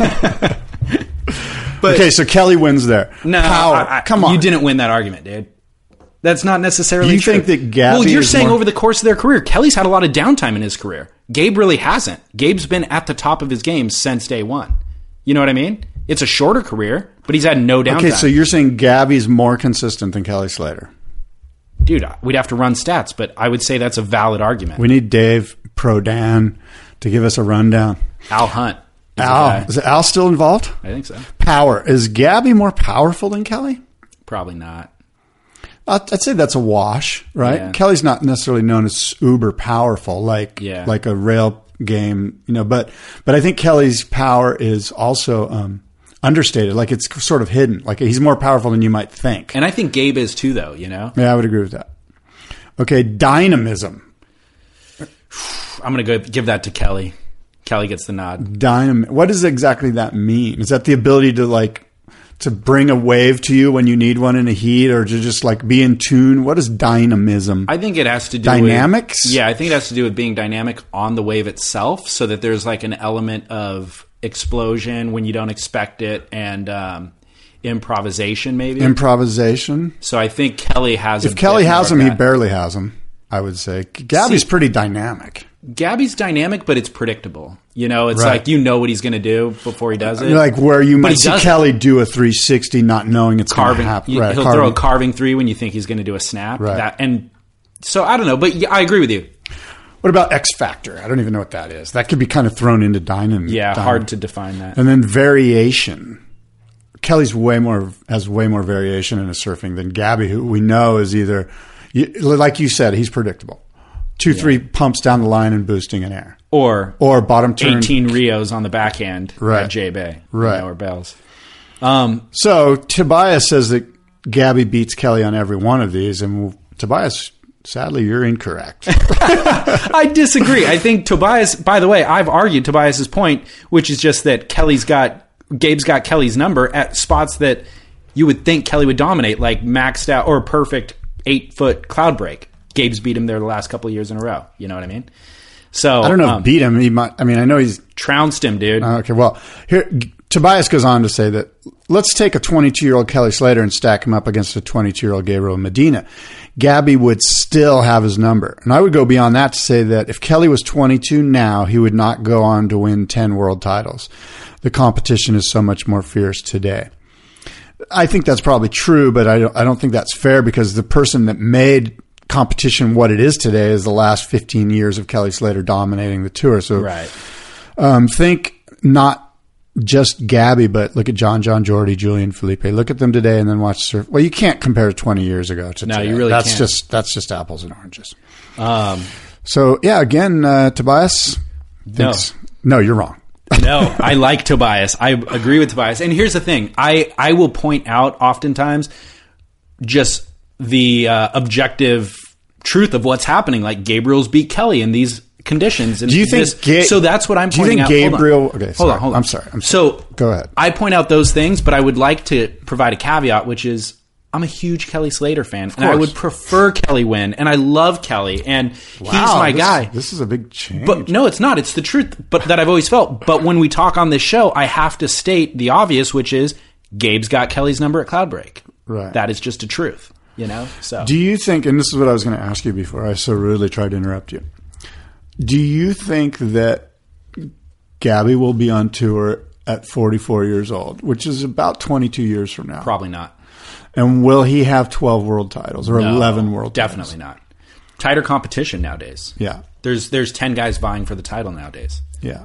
But, okay, so Kelly wins there. No, power. Come on. You didn't win that argument, dude. That's not necessarily true. You think that Gabby Well, you're saying over the course of their career. Kelly's had a lot of downtime in his career. Gabe really hasn't. Gabe's been at the top of his game since day one. You know what I mean? It's a shorter career, but he's had no downtime. Okay, so you're saying Gabby's more consistent than Kelly Slater. Dude, we'd have to run stats, but I would say that's a valid argument. We need Dave Prodan to give us a rundown. Al Hunt. Is Al still involved? I think so. Power. Is Gabby more powerful than Kelly? Probably not. I'd say that's a wash, right? Yeah. Kelly's not necessarily known as uber powerful like a rail game, but I think Kelly's power is also understated. Like it's sort of hidden. Like he's more powerful than you might think. And I think Gabe is too, though, Yeah, I would agree with that. Okay, dynamism. I'm going to give that to Kelly. Kelly gets the nod. What does exactly that mean? Is that the ability to to bring a wave to you when you need one in a heat, or to just like be in tune? What is dynamism? I think it has to do Dynamics? with... Yeah, I think it has to do with being dynamic on the wave itself, so that there's like an element of explosion when you don't expect it, and improvisation maybe. Improvisation? So I think Kelly has... If Kelly has them, he barely has them, I would say. Gabby's pretty dynamic. Gabby's dynamic, but it's predictable. You know, it's Right. like you know what he's going to do before he does it. Like where you But might he see does it. Kelly do a 360 not knowing it's going to Carving. happen. He'll Right, throw a carving. carving three when you think he's going to do a snap. Right. And so I don't know, but yeah, I agree with you. What about X Factor? I don't even know what that is. That could be kind of thrown into dynamism. Yeah, hard to define that. And then variation. Kelly's has way more variation in his surfing than Gabby, who we know is either, like you said, he's predictable. 2-3 pumps down the line and boosting in air. Or bottom turn. 18 Rios on the backhand Right. at J-Bay. Right. Or Bells. So Tobias says that Gabby beats Kelly on every one of these, and Tobias, sadly, you're incorrect. I disagree. I think Tobias, by the way, I've argued Tobias's point, which is just that Gabe's got Kelly's number at spots that you would think Kelly would dominate, like maxed out or perfect 8-foot cloud break. Gabe's beat him there the last couple of years in a row. You know what I mean? So I don't know if beat him. He might. I mean, I know he's trounced him, dude. okay. Well, here Tobias goes on to say that let's take a 22-year-old Kelly Slater and stack him up against a 22-year-old Gabriel Medina. Gabby would still have his number, and I would go beyond that to say that if Kelly was 22 now, he would not go on to win 10 world titles. The competition is so much more fierce today. I think that's probably true, but I don't think that's fair, because the person that made competition what it is today is the last 15 years of Kelly Slater dominating the tour. So Right. think not just Gabby, but look at John, Jordy, Julian, Felipe. Look at them today and then watch surf. Well, you can't compare 20 years ago to No, today. you really that's can't. That's just apples and oranges. So yeah, again, Tobias thinks, no, you're wrong. No, I like Tobias. I agree with Tobias. And here's the thing. I will point out oftentimes just the objective truth of what's happening. Like Gabriel's beat Kelly in these conditions. And Do you think so that's what I'm pointing out. Do you think Gabriel... Okay, Hold on. I'm sorry. So go ahead. I point out those things, but I would like to provide a caveat, which is I'm a huge Kelly Slater fan, and I would prefer Kelly win, and I love Kelly, and he's my guy. This is a big change. But no, it's not. It's the truth, but that I've always felt. But when we talk on this show, I have to state the obvious, which is Gabe's got Kelly's number at Cloudbreak. Right. That is just a truth, you know? So do you think, and this is what I was going to ask you before I so rudely tried to interrupt you, do you think that Gabby will be on tour at 44 years old, which is about 22 years from now? Probably not. And will he have 12 world titles or 11 world Definitely titles? not. Tighter competition nowadays. Yeah. There's 10 guys vying for the title nowadays. Yeah.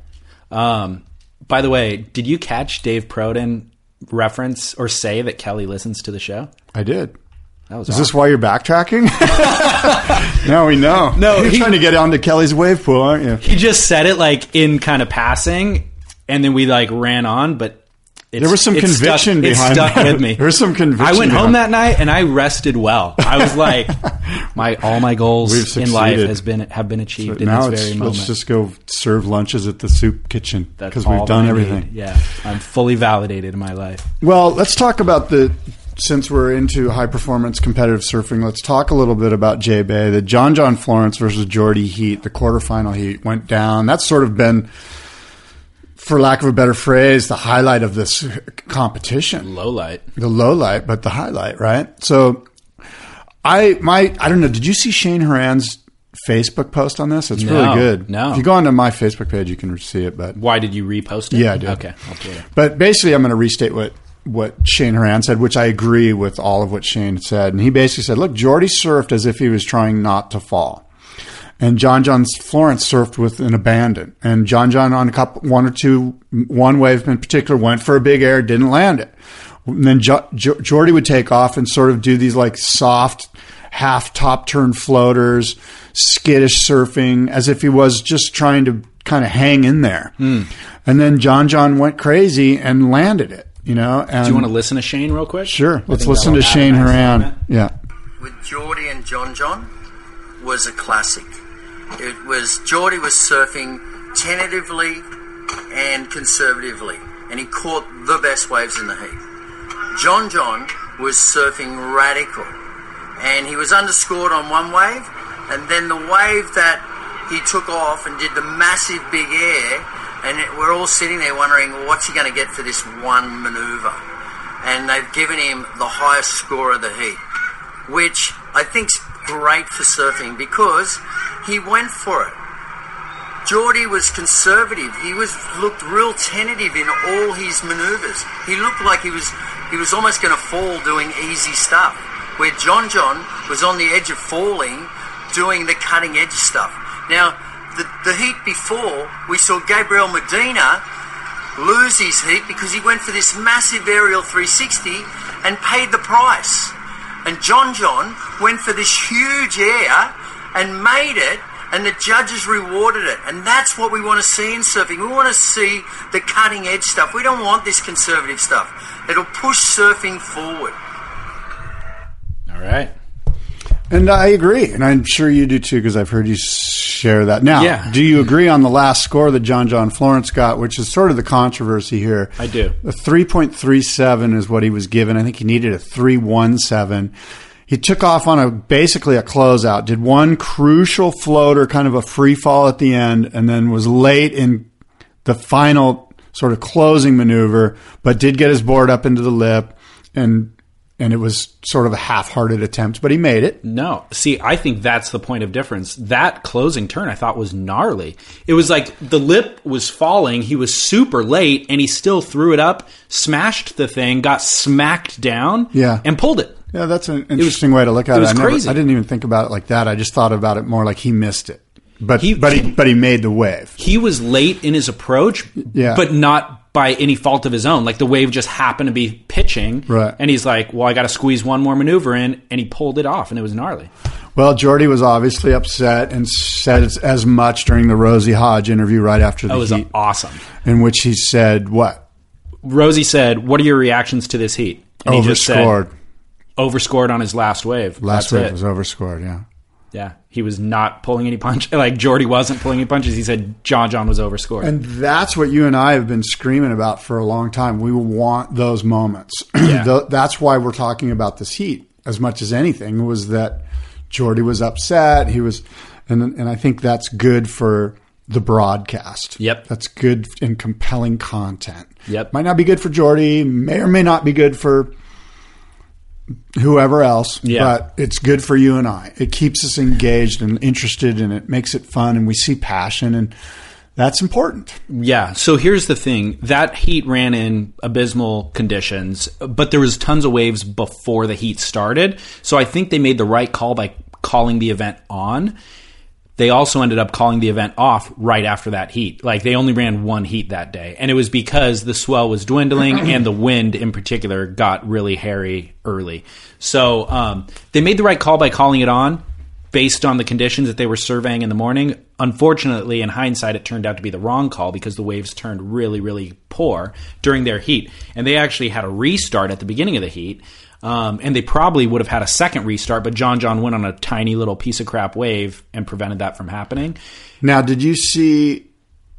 By the way, did you catch Dave Proden reference or say that Kelly listens to the show? I did. That was Is awesome. this why you're backtracking? Now we know. No, you're trying to get onto Kelly's wave pool, aren't you? He just said it like in kind of passing, and then we like ran on, but There was some conviction behind it. Stuck that. with me. There was some conviction. I went home behind that night and I rested well. I was like, all my goals We've in life succeeded. have been achieved in now this very moment. let's just go serve lunches at the soup kitchen That's because all we've done that I everything. need. Yeah, I'm fully validated in my life. Well, let's talk about since we're into high performance competitive surfing, let's talk a little bit about J-Bay. The John Florence versus Jordy heat, the quarterfinal heat went down. That's sort of been, for lack of a better phrase, the highlight of this competition. Low light. The low light, but the highlight, right? So I don't know. Did you see Shane Horan's Facebook post on this? It's really good. No. If you go onto my Facebook page, you can see it. But Why did you repost it? Yeah, I did. Okay, I'll do it. But basically, I'm going to restate what Shane Horan said, which I agree with all of what Shane said. And he basically said, look, Jordy surfed as if he was trying not to fall. And John Florence surfed with an abandon. And John on one wave in particular, went for a big air, didn't land it. And then Jordy would take off and sort of do these like soft half top turn floaters, skittish surfing, as if he was just trying to kind of hang in there. And then John went crazy and landed it. You know, and Do you want to listen to Shane real quick? Sure. Let's think listen to that'll Shane add a nice Horan. element. Yeah. With Jordy and John was a classic. Jordy was surfing tentatively and conservatively, and he caught the best waves in the heat. John was surfing radical, and he was underscored on one wave, and then the wave that he took off and did the massive big air, and we're all sitting there wondering, well, what's he going to get for this one manoeuvre? And they've given him the highest score of the heat, which I think's great for surfing because he went for it. Geordie was conservative. He looked real tentative in all his manoeuvres. He looked like he was almost going to fall doing easy stuff, where John was on the edge of falling, doing the cutting edge stuff. Now, the heat before, we saw Gabriel Medina lose his heat because he went for this massive aerial 360 and paid the price. And John went for this huge air and made it, and the judges rewarded it. And that's what we want to see in surfing. We want to see the cutting edge stuff. We don't want this conservative stuff. It'll push surfing forward. All right. And I agree, and I'm sure you do too, because I've heard you share that. Now, Do you agree on the last score that John Florence got, which is sort of the controversy here? I do. A 3.37 is what he was given. I think he needed a 3.17. He took off on basically a closeout, did one crucial floater, kind of a free fall at the end, and then was late in the final sort of closing maneuver, but did get his board up into the lip, and it was sort of a half-hearted attempt, but he made it. No. See, I think that's the point of difference. That closing turn I thought was gnarly. It was like the lip was falling, he was super late, and he still threw it up, smashed the thing, got smacked down, and pulled it. Yeah, that's an interesting way to look at it. It was crazy. I didn't even think about it like that. I just thought about it more like he missed it. But he made the wave. He was late in his approach, but not by any fault of his own. Like the wave just happened to be pitching, right? And he's like, well, I got to squeeze one more maneuver in, and he pulled it off, and it was gnarly. Well, Geordie was obviously upset and said as much during the Rosie Hodge interview right after the heat. That was awesome. In which he said what? Rosie said, what are your reactions to this heat? And overscored. He just said, overscored on his last wave. Last wave was overscored, yeah. Yeah, he was not pulling any punches. Like Geordie wasn't pulling any punches. He said John was overscored. And that's what you and I have been screaming about for a long time. We want those moments. Yeah. That's why we're talking about this heat as much as anything, was that Geordie was upset. He was, and I think that's good for the broadcast. Yep. That's good and compelling content. Yep. Might not be good for Geordie, may or may not be good for whoever else, but it's good for you and I. It keeps us engaged and interested, and it makes it fun, and we see passion, and that's important. Yeah. So here's the thing. That heat ran in abysmal conditions, but there was tons of waves before the heat started. So I think they made the right call by calling the event on. They also ended up calling the event off right after that heat. Like they only ran one heat that day. And it was because the swell was dwindling and the wind in particular got really hairy early. So they made the right call by calling it on based on the conditions that they were surveying in the morning. Unfortunately, in hindsight, it turned out to be the wrong call because the waves turned really, really poor during their heat. And they actually had a restart at the beginning of the heat. And they probably would have had a second restart, but John went on a tiny little piece of crap wave and prevented that from happening. Now, did you see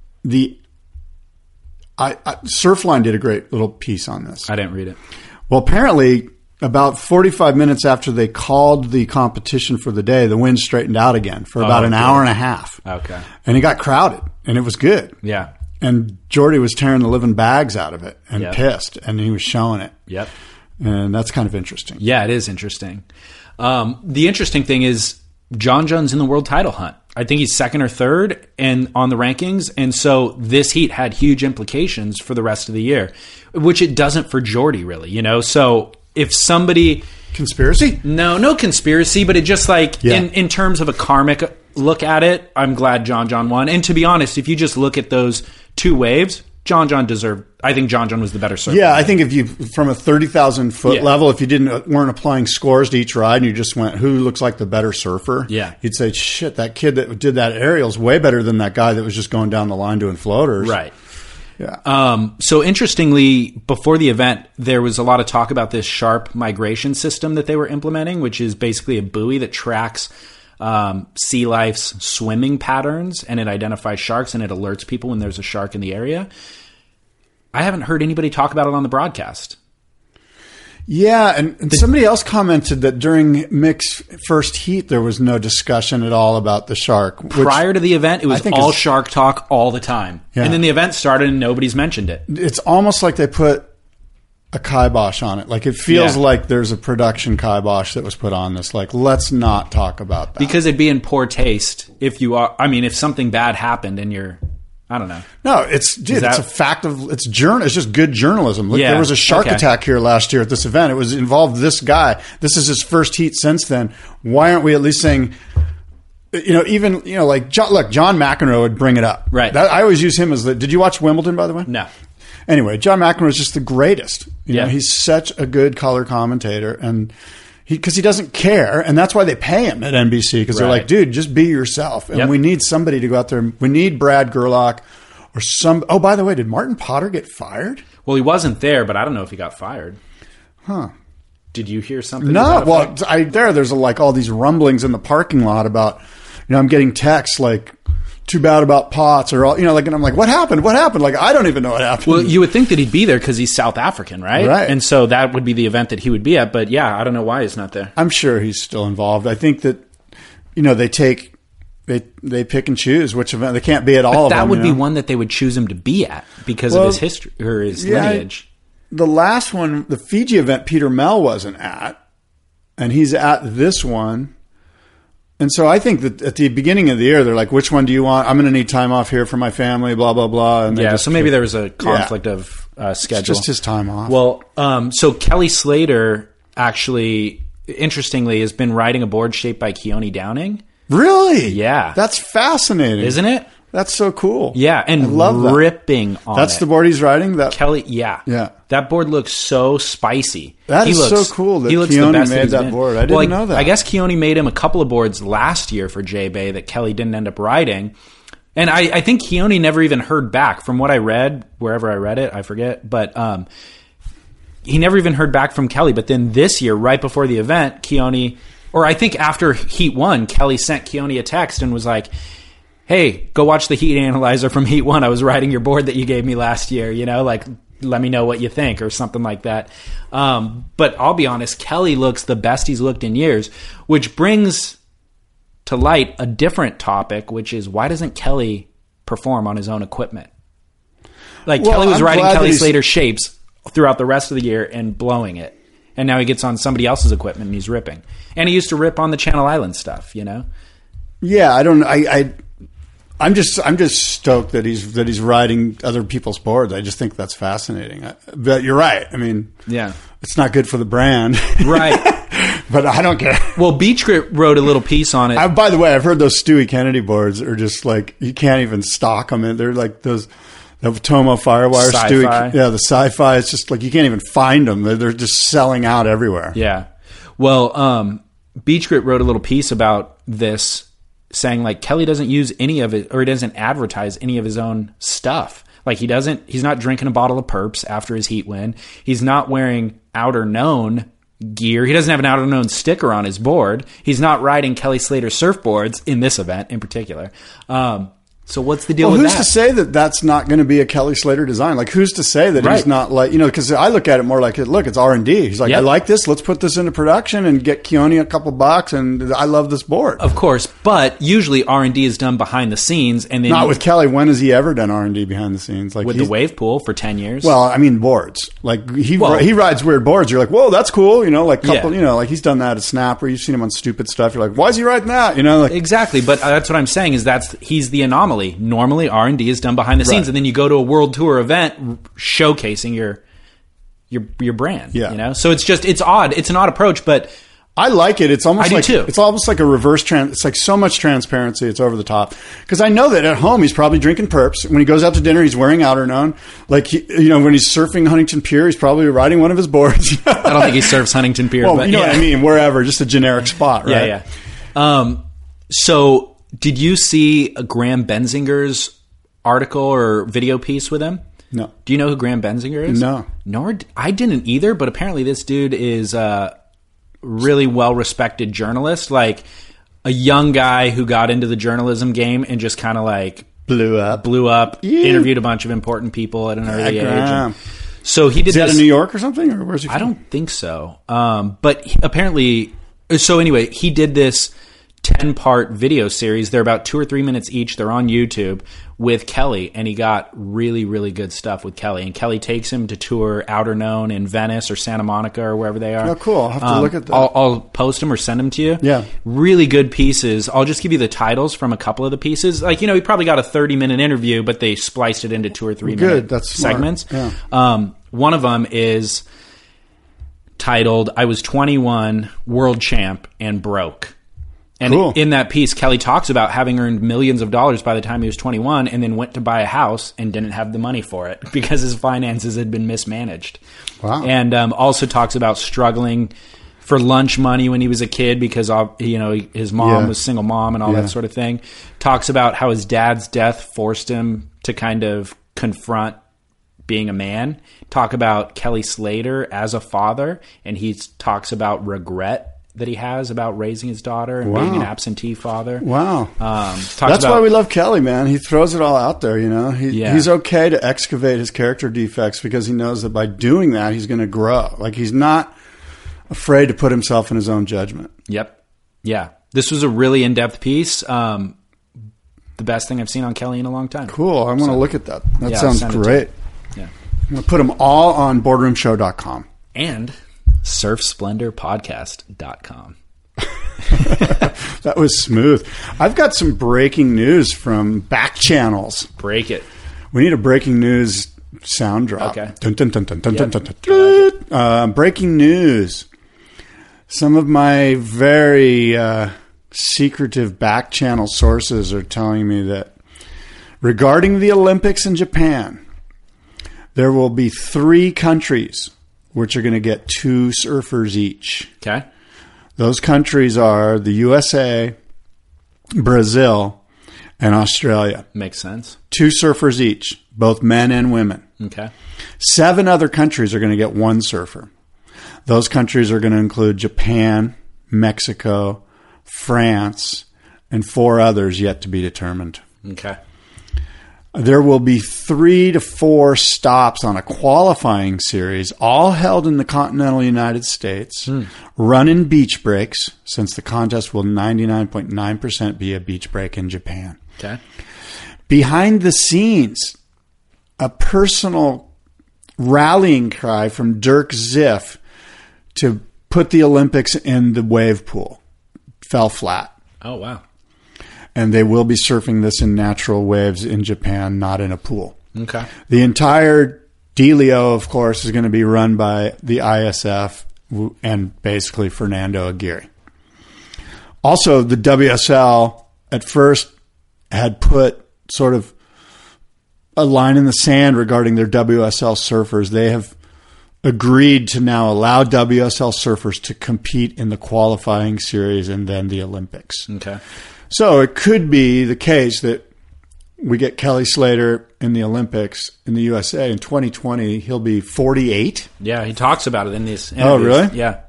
Surfline did a great little piece on this. I didn't read it. Well, apparently about 45 minutes after they called the competition for the day, the wind straightened out again for about an hour and a half. Okay. And it got crowded, and it was good. Yeah. And Geordie was tearing the living bags out of it and pissed, and he was showing it. Yep. And that's kind of interesting. Yeah, it is interesting. The interesting thing is John's in the world title hunt. I think he's second or third and on the rankings. And so this heat had huge implications for the rest of the year, which it doesn't for Geordie really, you know? So if somebody... Conspiracy? No conspiracy, but it just like in terms of a karmic look at it, I'm glad John won. And to be honest, if you just look at those two waves, John deserved. I think John was the better surfer. Yeah, I think if you from a 30,000 foot level, if you weren't applying scores to each ride and you just went, who looks like the better surfer? Yeah, you'd say, shit, that kid that did that aerial is way better than that guy that was just going down the line doing floaters. Right. Yeah. So interestingly, before the event, there was a lot of talk about this sharp migration system that they were implementing, which is basically a buoy that tracks sea life's swimming patterns, and it identifies sharks and it alerts people when there's a shark in the area. I haven't heard anybody talk about it on the broadcast. Yeah, and somebody else commented that during Mick's first heat, there was no discussion at all about the shark. Prior to the event, it was all shark talk all the time. Yeah. And then the event started and nobody's mentioned it. It's almost like they put a kibosh on it. Like, it feels like there's a production kibosh that was put on this. Like, let's not talk about that. Because it'd be in poor taste if you are... I mean, if something bad happened and you're... I don't know. No, it's a fact of it's just good journalism. Look, there was a shark attack here last year at this event. It involved this guy. This is his first heat since then. Why aren't we at least saying, like John McEnroe would bring it up. Right. I always use him as did you watch Wimbledon, by the way? No. Anyway, John McEnroe is just the greatest. You know, he's such a good color commentator, and because he doesn't care, and that's why they pay him at NBC, because they're like, dude, just be yourself. And we need somebody to go out there. We need Brad Gerlach or some... Oh, by the way, did Martin Potter get fired? Well, he wasn't there, but I don't know if he got fired. Huh. Did you hear something? No, well, there's all these rumblings in the parking lot about, I'm getting texts like, too bad about Potts, or and I'm like, what happened? What happened? Like, I don't even know what happened. Well, you would think that he'd be there because he's South African, right? Right. And so that would be the event that he would be at. But yeah, I don't know why he's not there. I'm sure he's still involved. I think that, they pick and choose which event. They can't be at all of them. That would be one that they would choose him to be at because of his history or his lineage. The last one, the Fiji event, Peter Mel wasn't at, and he's at this one. And so I think that at the beginning of the year, they're like, which one do you want? I'm going to need time off here for my family, blah, blah, blah. And so maybe there was a conflict of schedule. It's just his time off. Well, so Kelly Slater actually, interestingly, has been riding a board shaped by Keone Downing. Really? Yeah. That's fascinating. Isn't it? That's so cool. Yeah, and I love ripping on That's the board he's riding? Kelly, yeah. That board looks so spicy. That is so cool that Keone made that board. I didn't know that. I guess Keone made him a couple of boards last year for J-Bay that Kelly didn't end up riding. And I think Keone never even heard back. From what I read, wherever I read it, I forget. But he never even heard back from Kelly. But then this year, right before the event, Keone... Or I think after Heat 1, Kelly sent Keone a text and was like, hey, go watch the heat analyzer from Heat 1. I was riding your board that you gave me last year, let me know what you think or something like that. But I'll be honest, Kelly looks the best he's looked in years, which brings to light a different topic, which is why doesn't Kelly perform on his own equipment? Kelly was riding Kelly Slater shapes throughout the rest of the year and blowing it. And now he gets on somebody else's equipment and he's ripping. And he used to rip on the Channel Islands stuff, Yeah, I don't. I'm just stoked that he's riding other people's boards. I just think that's fascinating. But you're right. I mean, it's not good for the brand, right? But I don't care. Well, Beach Grit wrote a little piece on it. By the way, I've heard those Stewie Kennedy boards are just like you can't even stock them. They're like those. The Tomo Firewire, Stewie, the sci-fi. It's just like you can't even find them. They're just selling out everywhere. Yeah. Well, Beach Grit wrote a little piece about this, saying Kelly doesn't use any of it, or he doesn't advertise any of his own stuff. He's not drinking a bottle of Perps after his heat win. He's not wearing Outer Known gear. He doesn't have an Outer Known sticker on his board. He's not riding Kelly Slater surfboards in this event in particular. So what's the deal with that? Who's to say that that's not going to be a Kelly Slater design? Who's to say that he's not because I look at it more like, look, it's R&D. He's like, I like this. Let's put this into production and get Keone a couple bucks. And I love this board. Of course. But usually R&D is done behind the scenes. And then not with Kelly. When has he ever done R&D behind the scenes? With the wave pool for 10 years? Well, I mean, boards. He rides weird boards. You're like, whoa, that's cool. He's done that at Snapper. You've seen him on stupid stuff. You're like, why is he riding that? Exactly. But that's what I'm saying is he's the anomaly. Normally, R&D is done behind the scenes, and then you go to a world tour event showcasing your brand. Yeah. So it's odd. It's an odd approach, but I like it. It's almost too. It's almost like a reverse it's like so much transparency. It's over the top. Because I know that at home he's probably drinking Perps. When he goes out to dinner, he's wearing Outer Known. When he's surfing Huntington Pier, he's probably riding one of his boards. I don't think he surfs Huntington Pier. Well, but what I mean. Wherever, just a generic spot, right? Yeah. So. Did you see Graham Benzinger's article or video piece with him? No. Do you know who Graham Benzinger is? No. I didn't either, but apparently this dude is a really well-respected journalist, like a young guy who got into the journalism game and just kind of blew up, interviewed a bunch of important people at an early age. So he did Is that this in New York or something, or where's he from? I don't think so. But apparently, so anyway, he did this 10-part video series. They're about 2 or 3 minutes each. They're on YouTube with Kelly, and he got really, really good stuff with Kelly. And Kelly takes him to tour Outerknown in Venice or Santa Monica or wherever they are. Oh, cool. I'll have to look at that. I'll post them or send them to you. Yeah. Really good pieces. I'll just give you the titles from a couple of the pieces. Like, he probably got a 30-minute interview, but they spliced it into 2 or 3 minute That's smart. segments. Yeah. One of them is titled, I was 21, world champ, and broke. And Cool. in that piece, Kelly talks about having earned millions of dollars by the time he was 21 and then went to buy a house and didn't have the money for it because his finances had been mismanaged. Wow. And also talks about struggling for lunch money when he was a kid because his mom Yeah. was single mom and all Yeah. that sort of thing. Talks about how his dad's death forced him to kind of confront being a man. Talk about Kelly Slater as a father, and he talks about regret that he has about raising his daughter and being an absentee father. Wow. That's why we love Kelly, man. He throws it all out there, Yeah. He's okay to excavate his character defects because he knows that by doing that, he's going to grow. Like, he's not afraid to put himself in his own judgment. Yep. Yeah. This was a really in-depth piece. The best thing I've seen on Kelly in a long time. Cool. I want to look at that. That Yeah, sounds send it to great. Yeah. I'm going to put them all on boardroomshow.com. And surfsplendorpodcast.com. That was smooth. I've got some breaking news from back channels. Break it. We need a breaking news sound drop. Okay. Dun, dun, dun, dun, dun, Yep. dun, dun, dun, dun. Breaking news. Some of my very secretive back channel sources are telling me that regarding the Olympics in Japan, there will be 3 countries which are going to get 2 surfers each. Okay. Those countries are the USA, Brazil, and Australia. Makes sense. 2 surfers each, both men and women. Okay. 7 other countries are going to get 1 surfer. Those countries are going to include Japan, Mexico, France, and 4 others yet to be determined. Okay. There will be 3 to 4 stops on a qualifying series, all held in the continental United States, run in beach breaks, since the contest will 99.9% be a beach break in Japan. Okay. Behind the scenes, a personal rallying cry from Dirk Ziff to put the Olympics in the wave pool fell flat. Oh, wow. And they will be surfing this in natural waves in Japan, not in a pool. Okay. The entire dealio, of course, is going to be run by the ISF and basically Fernando Aguirre. Also, the WSL at first had put sort of a line in the sand regarding their WSL surfers. They have agreed to now allow WSL surfers to compete in the qualifying series and then the Olympics. Okay. So it could be the case that we get Kelly Slater in the Olympics in the USA in 2020. He'll be 48. Yeah, he talks about it in these interviews. Oh, really? Yeah.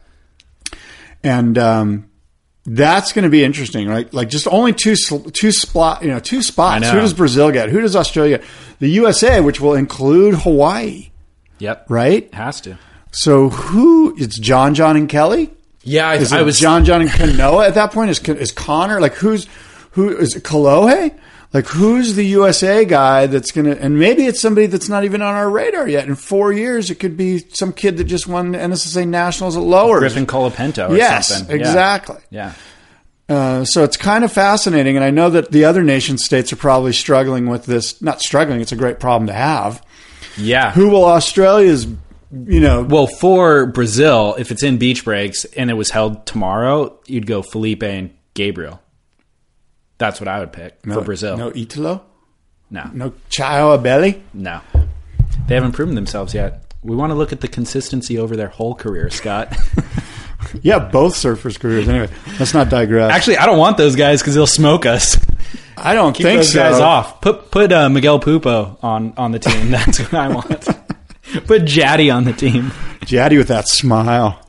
And that's going to be interesting, right? Like just only two spots. I know. Who does Brazil get? Who does Australia get? The USA, which will include Hawaii, Yep. right? Has to. So it's John and Kelly? Yeah, Is I it was John and Kanoa at that point? Is Connor like who is it? Kolohe? Like who's the USA guy that's gonna? And maybe it's somebody that's not even on our radar yet. In 4 years, it could be some kid that just won NSSA Nationals at lowers. Griffin Colapinto or Yes, something. Yeah. exactly. Yeah. So it's kind of fascinating, and I know that the other nation states are probably struggling with this. Not struggling; it's a great problem to have. Yeah. Who will Australia's? Well, for Brazil, if it's in beach breaks and it was held tomorrow, you'd go Felipe and Gabriel. That's what I would pick for Brazil. No Italo? No. No Chao Abelli? No. They haven't proven themselves yet. We want to look at the consistency over their whole career, Scott. Yeah, both surfers' careers. Anyway, let's not digress. Actually, I don't want those guys because they'll smoke us. I don't Keep think those so. guys off. Put Miguel Pupo on the team. That's what I want. Put Jaddy on the team. Jaddy with that smile.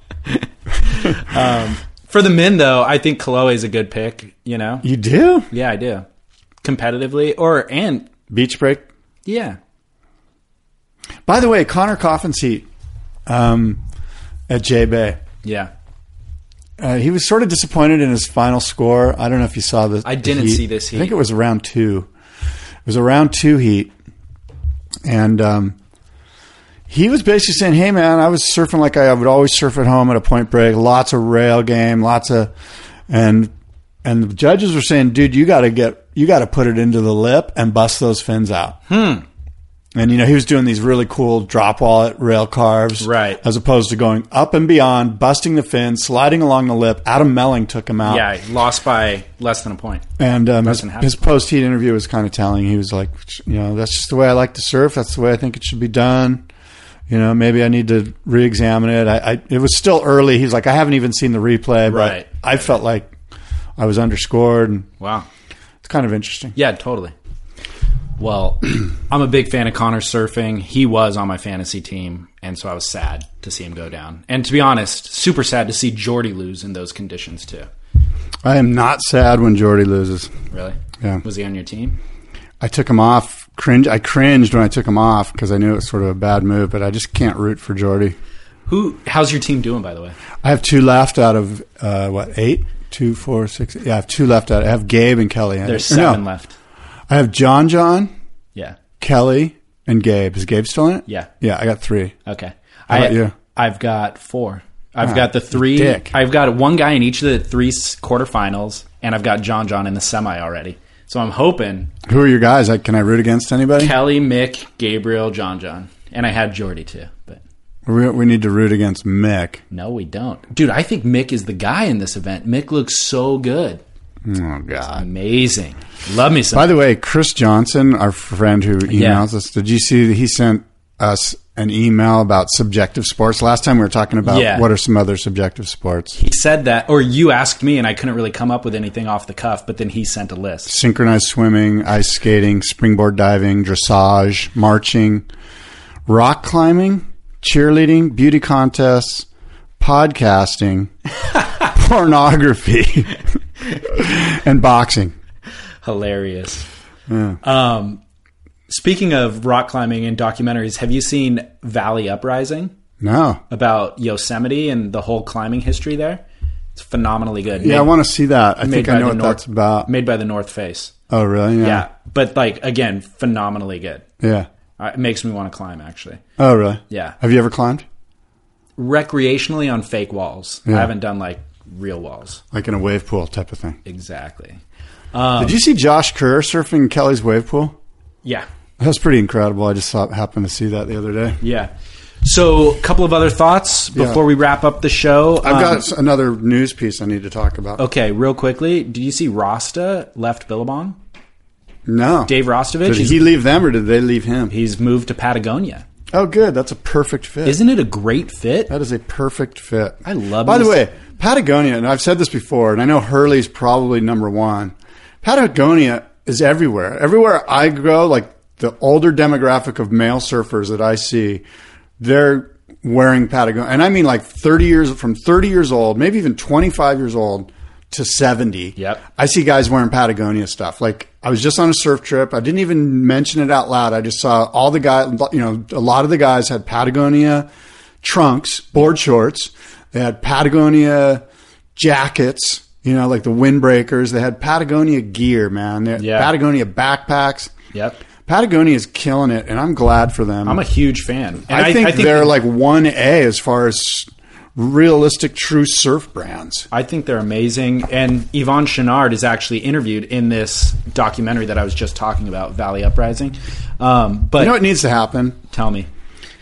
For the men, though, I think Kolohe is a good pick. You do? Yeah, I do. Competitively, and Beach break? yeah. By the way, Connor Coffin's heat at J-Bay. Yeah. He was sort of disappointed in his final score. I don't know if you saw this. I didn't see this heat. I think it was round 2. It was a round 2 heat. And he was basically saying, hey, man, I was surfing like I would always surf at home at a point break. Lots of rail game, and the judges were saying, dude, you got to put it into the lip and bust those fins out. And, he was doing these really cool drop wallet rail carves. Right. As opposed to going up and beyond, busting the fin, sliding along the lip. Adam Melling took him out. Yeah, he lost by less than a point. And his post-heat interview was kind of telling. He was like, that's just the way I like to surf. That's the way I think it should be done. Maybe I need to re-examine it. It was still early. He's like, I haven't even seen the replay. But right. I felt like I was underscored. And wow. It's kind of interesting. Yeah, totally. Well, I'm a big fan of Connor surfing. He was on my fantasy team, and so I was sad to see him go down. And to be honest, super sad to see Jordy lose in those conditions too. I am not sad when Jordy loses. Really? Yeah. Was he on your team? I took him off. I cringed when I took him off because I knew it was sort of a bad move, but I just can't root for Jordy. How's your team doing, by the way? I have 2 left out of, 8? 2, 4, 6. Yeah, I have 2 left out. I have Gabe and Kelly. There's 7 left. I have John, yeah, Kelly, and Gabe. Is Gabe still in it? Yeah. Yeah, I got 3. Okay. How about you? I've got 4. I've got the 3. Dick. I've got one guy in each of the 3 quarterfinals, and I've got John in the semi already. So I'm hoping. Who are your guys? Can I root against anybody? Kelly, Mick, Gabriel, John. And I had Jordy too, but. We need to root against Mick. No, we don't. Dude, I think Mick is the guy in this event. Mick looks so good. Oh, God. Amazing. Love me some. By the way, Chris Johnson, our friend who emails us, did you see that he sent us an email about subjective sports? Last time we were talking about what are some other subjective sports. He said that, or you asked me, and I couldn't really come up with anything off the cuff, but then he sent a list. Synchronized swimming, ice skating, springboard diving, dressage, marching, rock climbing, cheerleading, beauty contests, podcasting, pornography, and boxing. Hilarious. Yeah. Speaking of rock climbing and documentaries, have you seen Valley Uprising? No. About Yosemite and the whole climbing history there? It's phenomenally good. I want to see that. I think I know what that's about. Made by the North Face. Oh, really? Yeah. But, again, phenomenally good. Yeah. It makes me want to climb, actually. Oh, really? Yeah. Have you ever climbed? Recreationally on fake walls. Yeah. I haven't done, real walls. Like in a wave pool type of thing. Exactly. Did you see Josh Kerr surfing Kelly's wave pool? Yeah. That was pretty incredible. I just happened to see that the other day. Yeah. So, a couple of other thoughts before we wrap up the show. I've got another news piece I need to talk about. Okay, real quickly. Did you see Rasta left Billabong? No. Dave Rostovich? Did he leave them or did they leave him? He's moved to Patagonia. Oh, good. That's a perfect fit. Isn't it a great fit? That is a perfect fit. I love it. By the way, Patagonia, and I've said this before, and I know Hurley's probably number 1. Patagonia is everywhere. Everywhere I go, the older demographic of male surfers that I see, they're wearing Patagonia. And I mean from 30 years old, maybe even 25 years old to 70. Yep. I see guys wearing Patagonia stuff. I was just on a surf trip. I didn't even mention it out loud. I just saw all the guys, a lot of the guys had Patagonia trunks, board shorts. They had Patagonia jackets, like the windbreakers. They had Patagonia gear, man. Patagonia backpacks. Yep. Patagonia is killing it, and I'm glad for them. I'm a huge fan. And I think they're 1A as far as realistic, true surf brands. I think they're amazing. And Yvonne Chenard is actually interviewed in this documentary that I was just talking about, Valley Uprising. But you know what needs to happen? Tell me.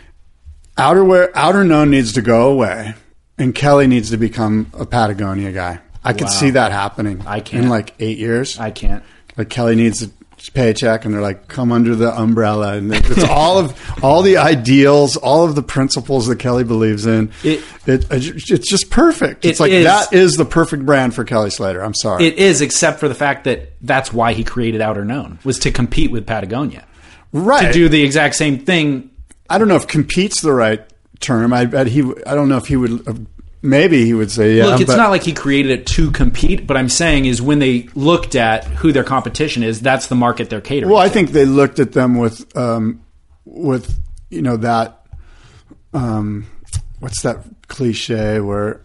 Outer Known needs to go away, and Kelly needs to become a Patagonia guy. I could see that happening. I can't. In 8 years. I can't. Kelly needs a paycheck, and they're come under the umbrella, and it's all the ideals, all of the principles that Kelly believes in. It's just perfect. It's that is the perfect brand for Kelly Slater. I'm sorry. It is, except for the fact that that's why he created Outer Known, was to compete with Patagonia. Right. To do the exact same thing. I don't know if compete's the right term. I don't know if he would. Maybe he would say, yeah. Look, it's not like he created it to compete, but I'm saying is when they looked at who their competition is, that's the market they're catering to. I think they looked at them with that, what's that cliche where,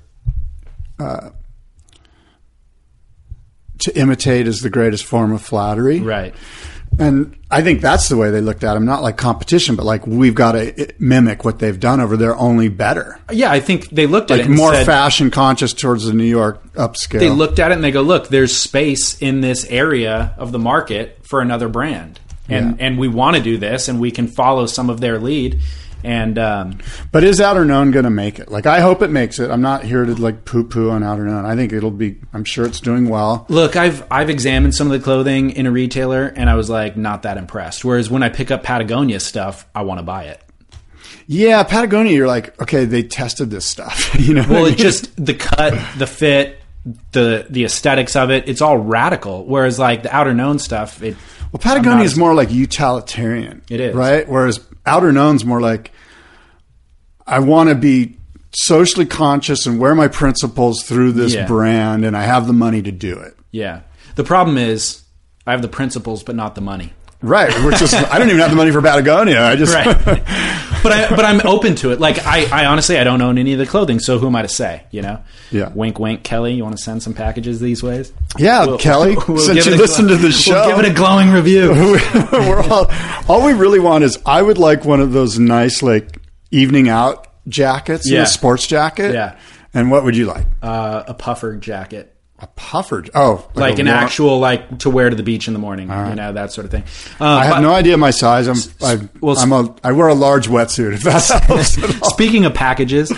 to imitate is the greatest form of flattery. Right. And I think that's the way they looked at him, not like competition, but like we've got to mimic what they've done over there, only better. Yeah, I think they looked at like it and more said, fashion conscious towards the New York upscale. They looked at it and they go, look, there's space in this area of the market for another brand. And we want to do this, and we can follow some of their lead. And but is Outerknown going to make it? Like, I hope it makes it. I'm not here to like poo-poo on Outerknown. I think it'll be. I'm sure it's doing well. Look, I've examined some of the clothing in a retailer, and I was like not that impressed. Whereas when I pick up Patagonia stuff, I want to buy it. Yeah, Patagonia, you're like, okay, they tested this stuff. Well, it's just the cut, the fit, the aesthetics of it. It's all radical. Whereas like the Outerknown stuff, well, Patagonia is more like utilitarian. It is, right? Whereas Outerknown's more like, I want to be socially conscious and wear my principles through this brand, and I have the money to do it. Yeah. The problem is, I have the principles, but not the money. Right. Which is, I don't even have the money for Patagonia. I just, right. But I'm open to it. Like I honestly, I don't own any of the clothing, so who am I to say? Yeah. Wink, wink, Kelly. You want to send some packages these ways? Yeah, Kelly. Since you listened to the show, we'll give it a glowing review. all we really want is, I would like one of those nice like evening out jackets, a sports jacket. Yeah. And what would you like? A puffer jacket. A puffer? Oh, like an actual, like to wear to the beach in the morning, that sort of thing. I have no idea my size. I wear a large wetsuit, if that helps at all. Speaking of packages,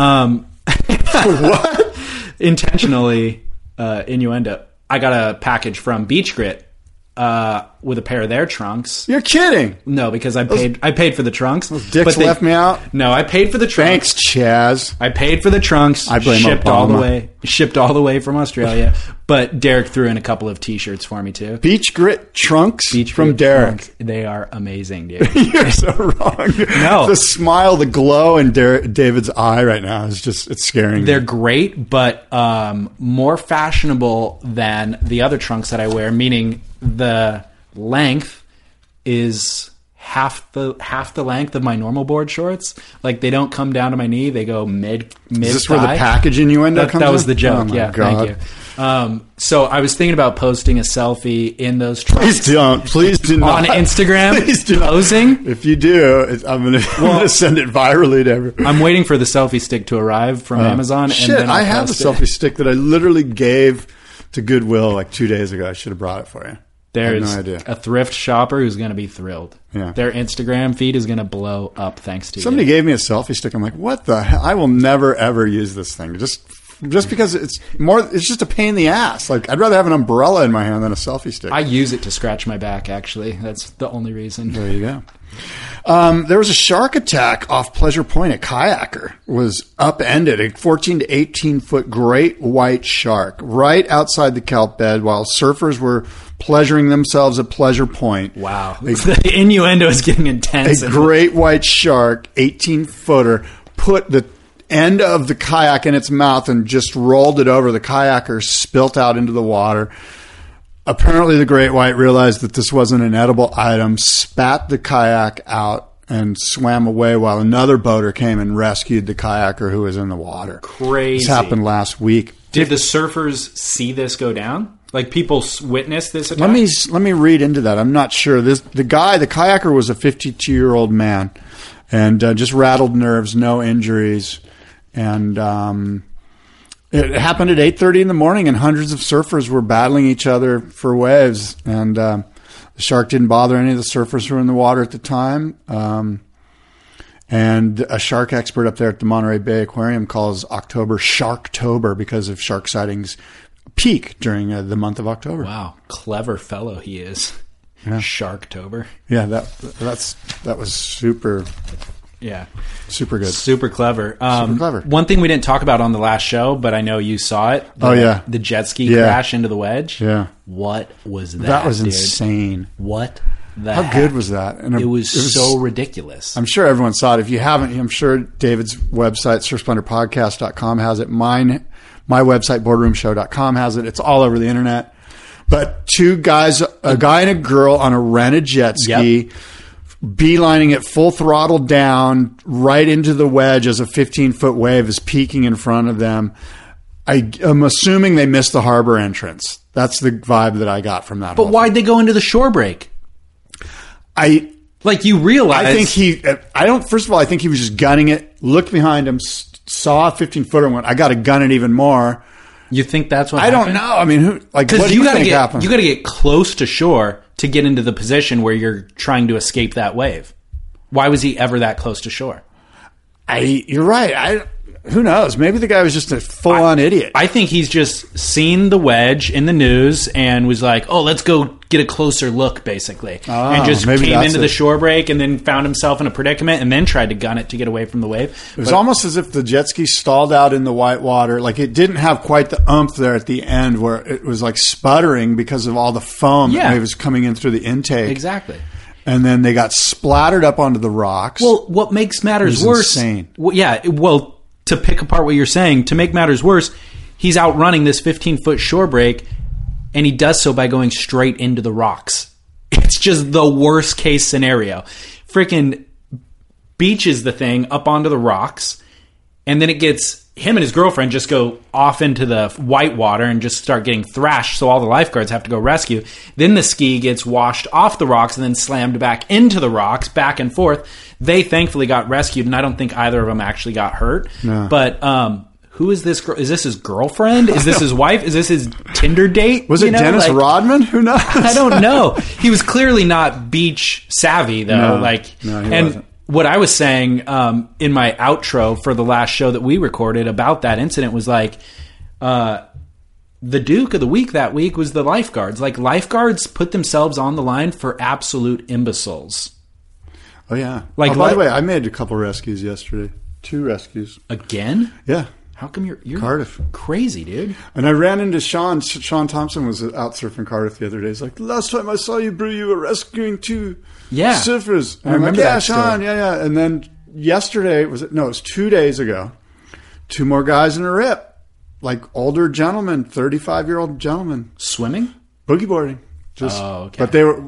what? Intentionally, innuendo. I got a package from Beach Grit with a pair of their trunks. You're kidding? No, because I paid for the trunks. Those dicks left me out? No, I paid for the trunks. Thanks, Chaz. I paid for the trunks. I blame shipped Obama. Shipped all the way from Australia. But Derek threw in a couple of T-shirts for me too. Beach Grit trunks from Derek. Trunks. They are amazing, dude. You're so wrong. No. The smile, the glow in David's eye right now is just, it's scaring They're me. great, but more fashionable than the other trunks that I wear, meaning the length is half the length of my normal board shorts. Like, they don't come down to my knee; they go mid. Is this where the package innuendo comes? That was the joke. Oh yeah, God. Thank you. So I was thinking about posting a selfie in those trunks. Please do not on Instagram. Please do posing. Not. If you do, I'm going to send it virally to everyone. I'm waiting for the selfie stick to arrive from Amazon. Shit, and then I have a selfie stick that I literally gave to Goodwill like 2 days ago. I should have brought it for you. There's no idea. A thrift shopper who's going to be thrilled. Yeah. Their Instagram feed is going to blow up thanks to Somebody you. gave me a selfie stick. I'm like, what the hell? I will never, ever use this thing. Just because it's just a pain in the ass. Like, I'd rather have an umbrella in my hand than a selfie stick. I use it to scratch my back, actually. That's the only reason. There you go. There was a shark attack off Pleasure Point. A kayaker was upended. A 14 to 18 foot great white shark right outside the kelp bed while surfers were pleasuring themselves at Pleasure Point. Wow. The innuendo is getting intense. A great white shark, 18-footer, put the end of the kayak in its mouth and just rolled it over. The kayaker spilt out into the water. Apparently, the great white realized that this wasn't an edible item, spat the kayak out, and swam away while another boater came and rescued the kayaker who was in the water. Crazy. This happened last week. Did the surfers see this go down? Like, people witnessed this attack? Let me read into that. I'm not sure. The kayaker was a 52-year-old man, and just rattled nerves, no injuries, and it happened at 8:30 in the morning, and hundreds of surfers were battling each other for waves, and the shark didn't bother any of the surfers who were in the water at the time. And a shark expert up there at the Monterey Bay Aquarium calls October Sharktober because of shark sightings peak during the month of October. Wow, clever fellow he is. Yeah. Sharktober. Yeah, that was super. Yeah, super good, super clever. Super clever. One thing we didn't talk about on the last show, but I know you saw it. The jet ski crash into the wedge. Yeah, what was that? That was insane. What? How good was that? And it was so ridiculous. I'm sure everyone saw it. If you haven't, I'm sure David's website, surfsplendorpodcast.com, has it. My website, boardroomshow.com, has it. It's all over the internet. But two guys, a guy and a girl on a rented jet ski, beelining it full throttle down right into the wedge as a 15-foot wave is peaking in front of them. I'm assuming they missed the harbor entrance. That's the vibe that I got from that. But why'd they go into the shore break? Like, you realize... First of all, I think he was just gunning it, looked behind him, saw a 15-footer and went, I got to gun it even more. You think that's what I happened? don't know. I mean, what do you think happened? You got to get close to shore to get into the position where you're trying to escape that wave. Why was he ever that close to shore? You're right. Who knows? Maybe the guy was just a full-on idiot. I think he's just seen the wedge in the news and was like, oh, let's go get a closer look, basically. And just came into the shore break and then found himself in a predicament and then tried to gun it to get away from the wave. It was almost as if the jet ski stalled out in the white water. Like, it didn't have quite the oomph there at the end where it was like sputtering because of all the foam that was coming in through the intake. Exactly. And then they got splattered up onto the rocks. Well, what makes matters worse... insane. To pick apart what you're saying, to make matters worse, he's outrunning this 15-foot shore break, and he does so by going straight into the rocks. It's just the worst case scenario. Freaking beaches the thing up onto the rocks, and then it gets... Him and his girlfriend just go off into the white water and just start getting thrashed, so all the lifeguards have to go rescue. Then the ski gets washed off the rocks and then slammed back into the rocks, back and forth. They thankfully got rescued, and I don't think either of them actually got hurt. No. But who is this girl? Is this his girlfriend? Is this his wife? Is this his Tinder date? Was it Dennis Rodman? Who knows? I don't know. He was clearly not beach savvy, though. No, he wasn't. What I was saying in my outro for the last show that we recorded about that incident was like, the Duke of the Week that week was the lifeguards. Like, lifeguards put themselves on the line for absolute imbeciles. Oh, yeah. By the way, I made a couple rescues yesterday. 2 rescues. Again? Yeah. How come you're Cardiff. Crazy, dude? And I ran into Sean. Sean Thompson was out surfing Cardiff the other day. He's like, last time I saw you, Brew, you were rescuing 2 surfers. And I remember that Sean, yeah. And then yesterday, it was 2 days ago, 2 more guys in a rip. Like older gentlemen, 35-year-old gentlemen. Swimming? Boogie boarding. Okay. But they were,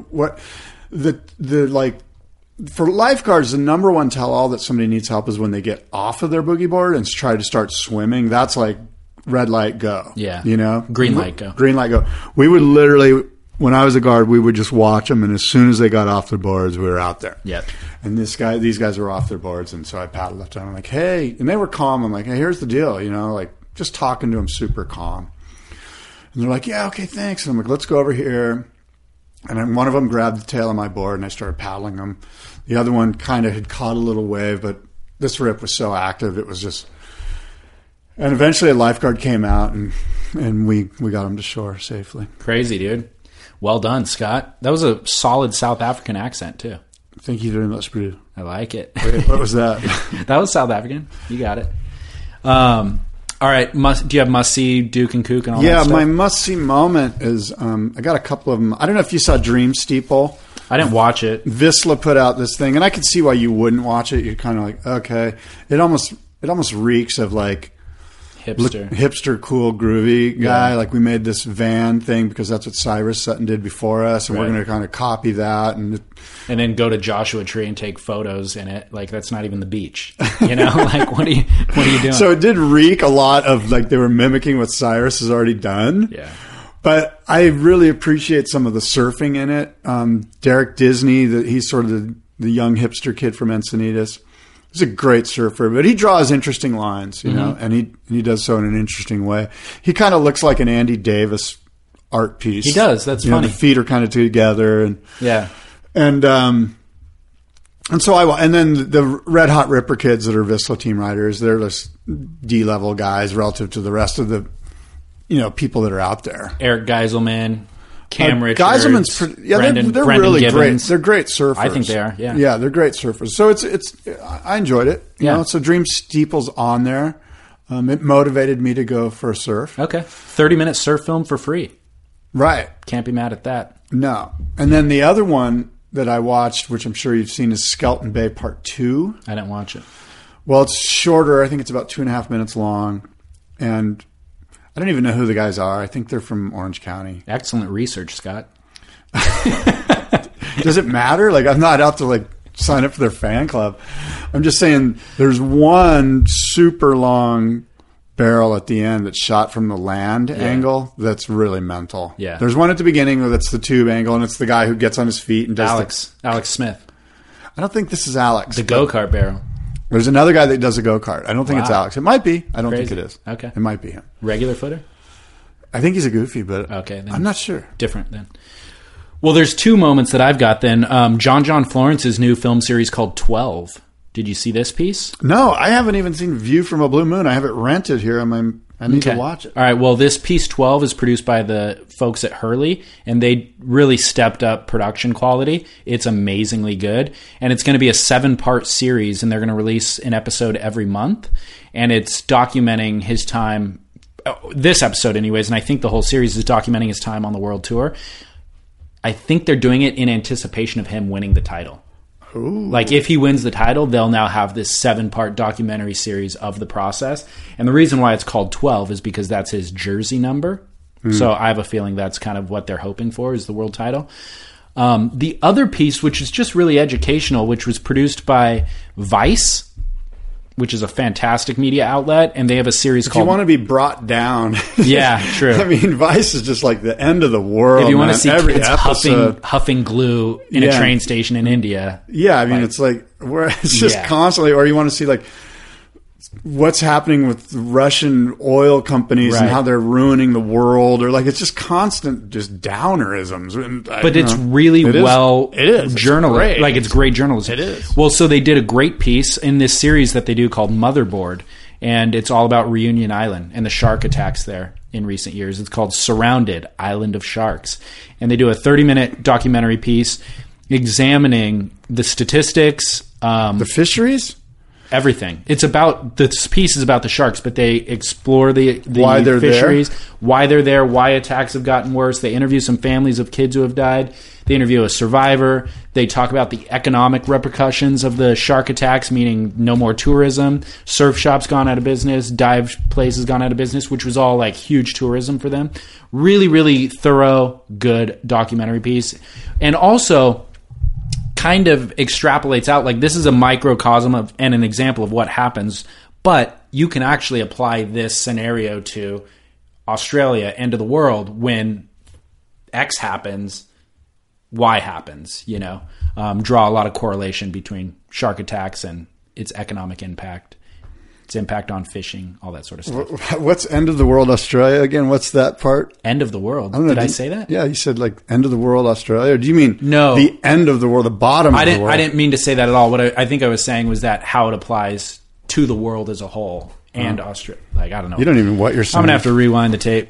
for lifeguards, the number one tell-all that somebody needs help is when they get off of their boogie board and try to start swimming. That's like red light, go. Yeah. You know? Green light, go. Green light, go. We would literally, when I was a guard, we would just watch them, and as soon as they got off their boards, we were out there. Yep. And these guys were off their boards, and so I paddled up to them. I'm like, hey. And they were calm. I'm like, hey, here's the deal, you know, like just talking to them super calm. And they're like, yeah, okay, thanks. And I'm like, let's go over here. And then one of them grabbed the tail of my board, and I started paddling them. The other one kind of had caught a little wave, but this rip was so active, it was just... And eventually a lifeguard came out, and we got him to shore safely. Crazy, dude. Well done, Scott. That was a solid South African accent, too. Thank you very much, Brew. I like it. Wait, what was that? That was South African. You got it. All right. Do you have must-see Duke and Kook and all that stuff? Yeah, my must-see moment is... I got a couple of them. I don't know if you saw Dream Steeple. I didn't watch it. Visla put out this thing, and I could see why you wouldn't watch it. You're kind of like, okay. It almost reeks of like hipster, cool, groovy guy. Yeah. Like, we made this van thing because that's what Cyrus Sutton did before us, and we're going to kind of copy that, and then go to Joshua Tree and take photos in it. Like, that's not even the beach, you know? Like, what are you doing? So it did reek a lot of like they were mimicking what Cyrus has already done. Yeah. But I really appreciate some of the surfing in it. Derek Disney, he's sort of the young hipster kid from Encinitas. He's a great surfer, but he draws interesting lines, you know, and he does so in an interesting way. He kind of looks like an Andy Davis art piece. He does. That's funny. The feet are kind of together, and yeah, and so and then the Red Hot Ripper kids that are Visla team riders, they're just D-level guys relative to the rest of the people that are out there. Eric Geiselman, Cam Richards, Geiselman's they're really Gibbons. great. They're great surfers. I think they are. Yeah, yeah, they're great surfers. So I enjoyed it. You know, so Dream Steeple's on there. It motivated me to go for a surf. Okay, 30-minute surf film for free. Right, can't be mad at that. No, and then the other one that I watched, which I'm sure you've seen, is Skeleton Bay Part 2. I didn't watch it. Well, it's shorter. I think it's about 2.5 minutes long, and I don't even know who the guys are. I think they're from Orange County. Excellent research, Scott. Does it matter? Like, I'm not out to like sign up for their fan club. I'm just saying there's one super long barrel at the end that's shot from the land angle that's really mental. Yeah. There's one at the beginning that's the tube angle, and it's the guy who gets on his feet and does Alex Smith. I don't think this is Alex. The go-kart barrel. There's another guy that does a go-kart. I don't think it's Alex. It might be. I don't think it is. Okay. It might be him. Regular footer? I think he's a goofy, but okay, then I'm not sure. Different then. Well, there's two moments that I've got then. John Florence's new film series called 12. Did you see this piece? No, I haven't even seen View from a Blue Moon. I have it rented here. I need to watch it. All right. Well, this piece 12 is produced by the folks at Hurley, and they really stepped up production quality. It's amazingly good. And it's going to be a 7-part series, and they're going to release an episode every month. And it's documenting his time, this episode anyways, and I think the whole series is documenting his time on the world tour. I think they're doing it in anticipation of him winning the title. Ooh. Like, if he wins the title, they'll now have this 7-part documentary series of the process. And the reason why it's called 12 is because that's his jersey number. So I have a feeling that's kind of what they're hoping for, is the world title. The other piece, which is just really educational, which was produced by Vice, which is a fantastic media outlet, and they have a series called... If you want to be brought down... Yeah, true. I mean, Vice is just like the end of the world. If you want to see every kids episode, huffing glue in a train station in India... Yeah, I mean, it's like... It's just constantly... Or you want to see, like, what's happening with Russian oil companies and how they're ruining the world, or like it's just constant just downerisms. But it's really journalism. Like, it's great journalism. It is. Well, so they did a great piece in this series that they do called Motherboard, and it's all about Reunion Island and the shark attacks there in recent years. It's called Surrounded, Island of Sharks. And they do a 30-minute documentary piece examining the statistics. The fisheries? Everything. It's about, this piece is about the sharks, but they explore the why they're fisheries, there. why they're there, why attacks have gotten worse. They interview some families of kids who have died. They interview a survivor. They talk about the economic repercussions of the shark attacks, meaning no more tourism, surf shops gone out of business, dive places gone out of business, which was all like huge tourism for them. Really, really thorough, good documentary piece. And also kind of extrapolates out, like, this is a microcosm of and an example of what happens, but you can actually apply this scenario to Australia, end of the world. When X happens, Y happens, you know. Draw a lot of correlation between shark attacks and its economic impact, its impact on fishing, all that sort of stuff. What's end of the world Australia again? What's that part? End of the world. Did I say that? Yeah, you said like end of the world Australia. Or do you mean no, the end of the world, the bottom of the world? I didn't mean to say that at all. What I think I was saying was that how it applies to the world as a whole and Australia. Like, I don't know. You don't even know what you're saying. I'm going to have to rewind the tape.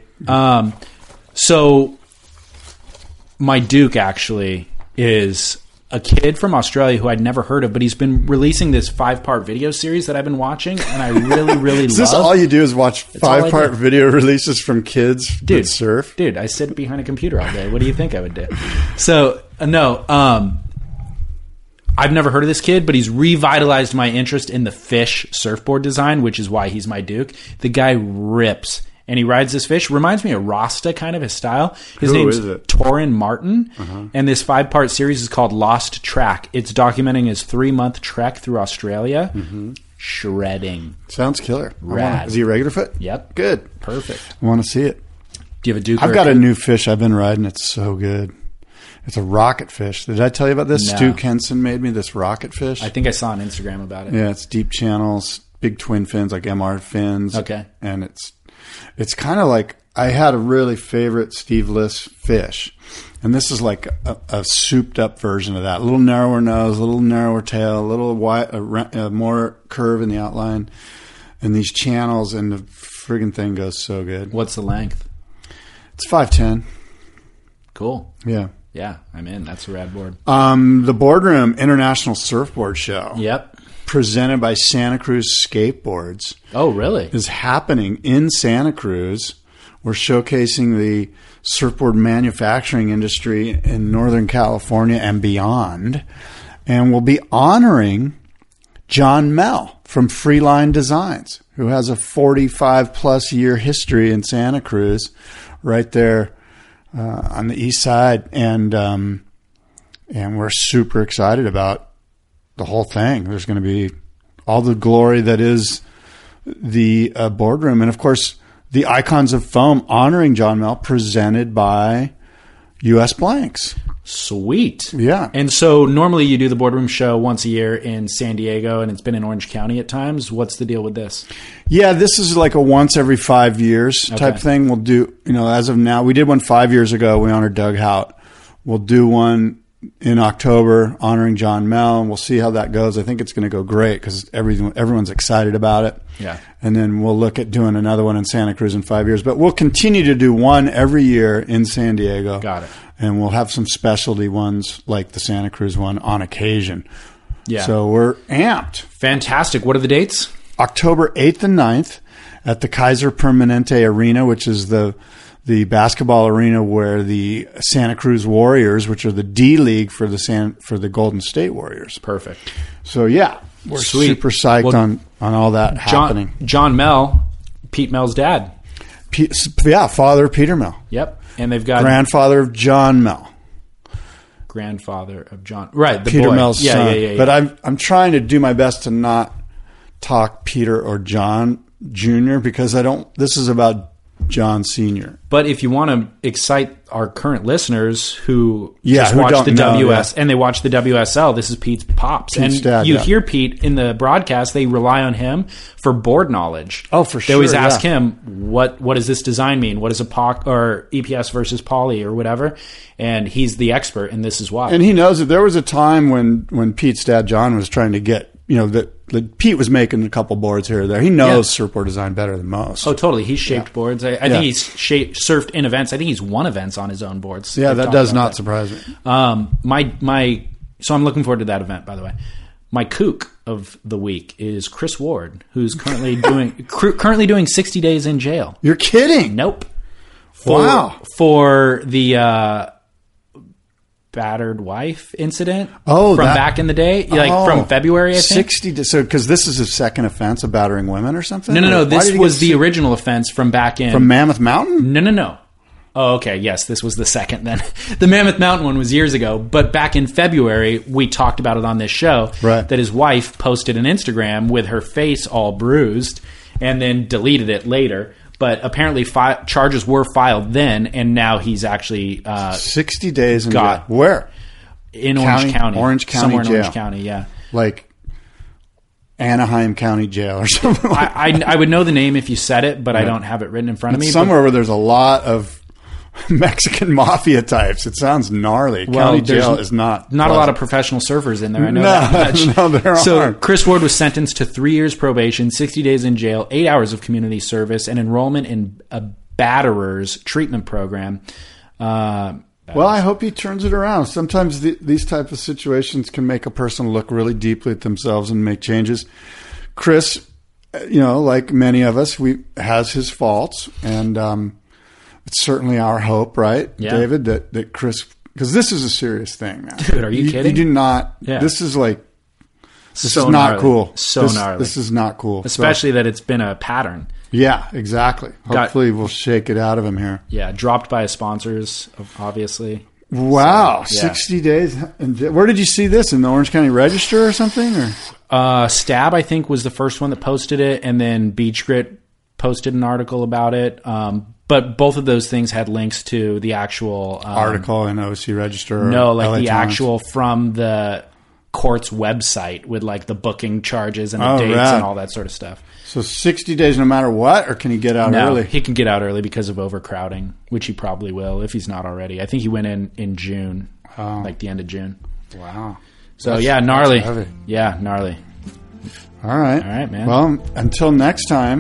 So my Duke actually is a kid from Australia who I'd never heard of, but he's been releasing this 5-part video series that I've been watching, and I really, really love. Is this all you do is watch 5-part video releases from kids that surf? Dude, I sit behind a computer all day. What do you think I would do? So, no, I've never heard of this kid, but he's revitalized my interest in the fish surfboard design, which is why he's my Duke. The guy rips. And he rides this fish. Reminds me of Rasta, kind of his style. His name's Torin Martin. And this 5-part series is called Lost Track. It's documenting his 3-month trek through Australia. Shredding. Sounds killer. Rad. Is he a regular foot? Yep. Good. Perfect. I want to see it. Do you have a Duke? I've got a new fish I've been riding. It's so good. It's a rocket fish. Did I tell you about this? No. Stu Kenson made me this rocket fish. I think I saw on Instagram about it. Yeah, it's deep channels, big twin fins, like MR fins. Okay. And it's kind of like, I had a really favorite Steve Liss fish. And this is like a souped up version of that. A little narrower nose, a little narrower tail, a little more curve in the outline. And these channels, and the friggin' thing goes so good. What's the length? It's 5'10". Cool. Yeah. Yeah, I'm in. That's a rad board. The Boardroom International Surfboard Show. Yep. Presented by Santa Cruz Skateboards. Oh, really? Is happening in Santa Cruz. We're showcasing the surfboard manufacturing industry in Northern California and beyond. And we'll be honoring John Mell from Freeline Designs, who has a 45-plus year history in Santa Cruz, right there on the east side. And we're super excited about the whole thing. There's going to be all the glory that is the boardroom. And, of course, the Icons of Foam honoring John Mell, presented by U.S. Blanks. Sweet. Yeah. And so normally you do the boardroom show once a year in San Diego, and it's been in Orange County at times. What's the deal with this? Yeah, this is like a once every 5 years type thing. We'll do, as of now, we did one 5 years ago. We honored Doug Hout. We'll do one in October honoring John Mell, and we'll see how that goes. I think it's going to go great because everyone's excited about it. Yeah. And then we'll look at doing another one in Santa Cruz in 5 years. But we'll continue to do one every year in San Diego. Got it. And we'll have some specialty ones like the Santa Cruz one on occasion. Yeah. So we're amped. Fantastic. What are the dates? October 8th and 9th at the Kaiser Permanente Arena, which is the basketball arena where the Santa Cruz Warriors, which are the D League for the Golden State Warriors. Perfect. So yeah, we're super psyched on all that happening. John Mell, Pete Mell's dad. Father Peter Mell. Yep. And they've got grandfather of John Mell. Grandfather of John. Right, the Peter boy. Mell's son. Yeah. But I'm trying to do my best to not talk Peter or John Jr. because this is about John Sr. But if you want to excite our current listeners who just who watch don't the know, and they watch the WSL, this is Pete's pops. Pete's dad, you hear Pete in the broadcast, they rely on him for board knowledge. Oh, for sure. They always ask him, what does this design mean? What is a POC or EPS versus poly or whatever? And he's the expert, and this is why. And he knows that there was a time when Pete's dad, John, was trying to get, that Pete was making a couple boards here or there. He knows surfboard design better than most. Oh, totally. He's shaped boards. I think he's surfed in events. I think he's won events on his own boards. Yeah, that does not surprise me. So I'm looking forward to that event, by the way. My kook of the week is Chris Ward, who's currently doing 60 days in jail. You're kidding? Nope. Wow. For the battered wife incident from back in the day, from February, I think. 60 days. So, because this is his second offense of battering women or something? No. This was the original offense from back in... From Mammoth Mountain? No. Oh, okay. Yes, this was the second then. The Mammoth Mountain one was years ago. But back in February, we talked about it on this show, that his wife posted an Instagram with her face all bruised and then deleted it later. But apparently charges were filed then, and now he's actually 60 days in jail. Where? In Orange County. Orange County Somewhere jail. in Orange County, yeah. Like Anaheim County Jail or something like I would know the name if you said it, but I don't have it written in front of me. Somewhere where there's a lot of Mexican mafia types. It sounds gnarly. County jail is not a lot of professional surfers in there. I know that much. No, there so aren't. Chris Ward was sentenced to 3 years probation, 60 days in jail, 8 hours of community service, and enrollment in a batterers treatment program. Well, I hope he turns it around. Sometimes these type of situations can make a person look really deeply at themselves and make changes. Chris, like many of us, has his faults, and it's certainly our hope, right, David, that Chris, because this is a serious thing, man. Dude, are you kidding? You do not. Yeah. This is like. This so is not gnarly. cool. Gnarly. This is not cool. Especially that it's been a pattern. Yeah, exactly. Hopefully we'll shake it out of him here. Yeah, dropped by his sponsors, obviously. Wow, 60 days. Where did you see this? In the Orange County Register or something? Or Stab, I think, was the first one that posted it, and then Beach Grit posted an article about it. But both of those things had links to the actual article in OC Register. No, like LA the Times. actual from the court's website with like the booking charges and the dates and all that sort of stuff. So 60 days no matter what, or can he get out early? He can get out early because of overcrowding, which he probably will if he's not already. I think he went in June, like the end of June. Wow. So gnarly. Yeah, gnarly. All right, man. Well, until next time,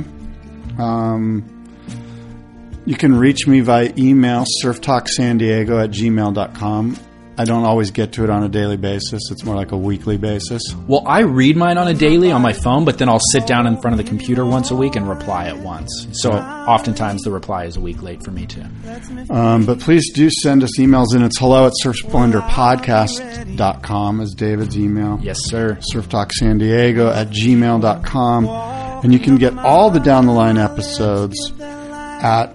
you can reach me via email, surftalksandiego@gmail.com. I don't always get to it on a daily basis. It's more like a weekly basis. Well, I read mine on a daily on my phone, but then I'll sit down in front of the computer once a week and reply at once. So oftentimes the reply is a week late for me too. But please do send us emails, and it's hello@surfsplendorpodcast.com is David's email. Yes, sir. surftalksandiego@gmail.com. And you can get all the Down the Line episodes at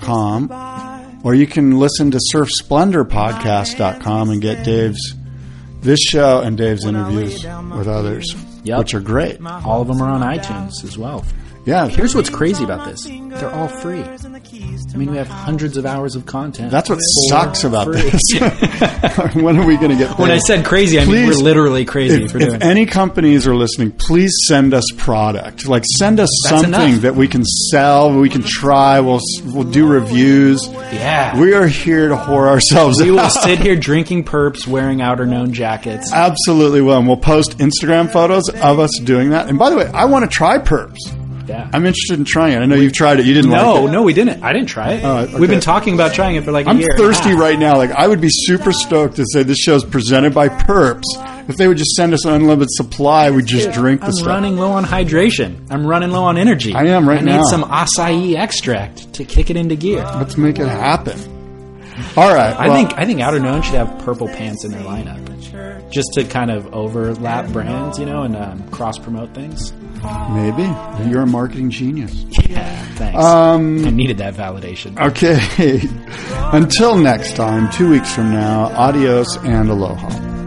boardroomshow.com. Or you can listen to surfsplendorpodcast.com and get Dave's this show and Dave's interviews with others, Yep. which are great. All of them are on iTunes as well. Yeah, Here's what's crazy about this. They're all free. I mean, we have hundreds of hours of content. that's what for sucks about free. this. When are we going to get paid? When I said crazy, I mean Please, we're literally crazy for doing if it. any companies are listening, please send us product. Like, send us That's something enough. that we can sell, we can try, we'll do reviews. Yeah. We are here to whore ourselves We will out. sit here drinking perps, wearing outer known jackets. Absolutely will. And we'll post Instagram photos of us doing that. And by the way, I want to try perps. Yeah. I'm interested in trying it. I know you've tried it. You didn't like it. No, we didn't. I didn't try it. Oh, okay. We've been talking about trying it for like a I'm year. thirsty right now. Like, I would be super stoked to say this show's presented by Perps. If they would just send us an unlimited supply, we'd just drink the I'm stuff. running low on hydration. I'm running low on energy. I am right now. I need some acai extract to kick it into gear. Let's make it happen. All right. I think Outer Known should have purple pants in their lineup, just to kind of overlap brands, and cross promote things. Maybe. You're a marketing genius. Yeah, thanks. I needed that validation. Okay. Until next time, 2 weeks from now, adios and aloha.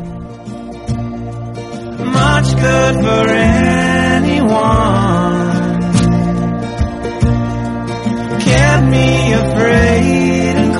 Much good for anyone. Kept me afraid and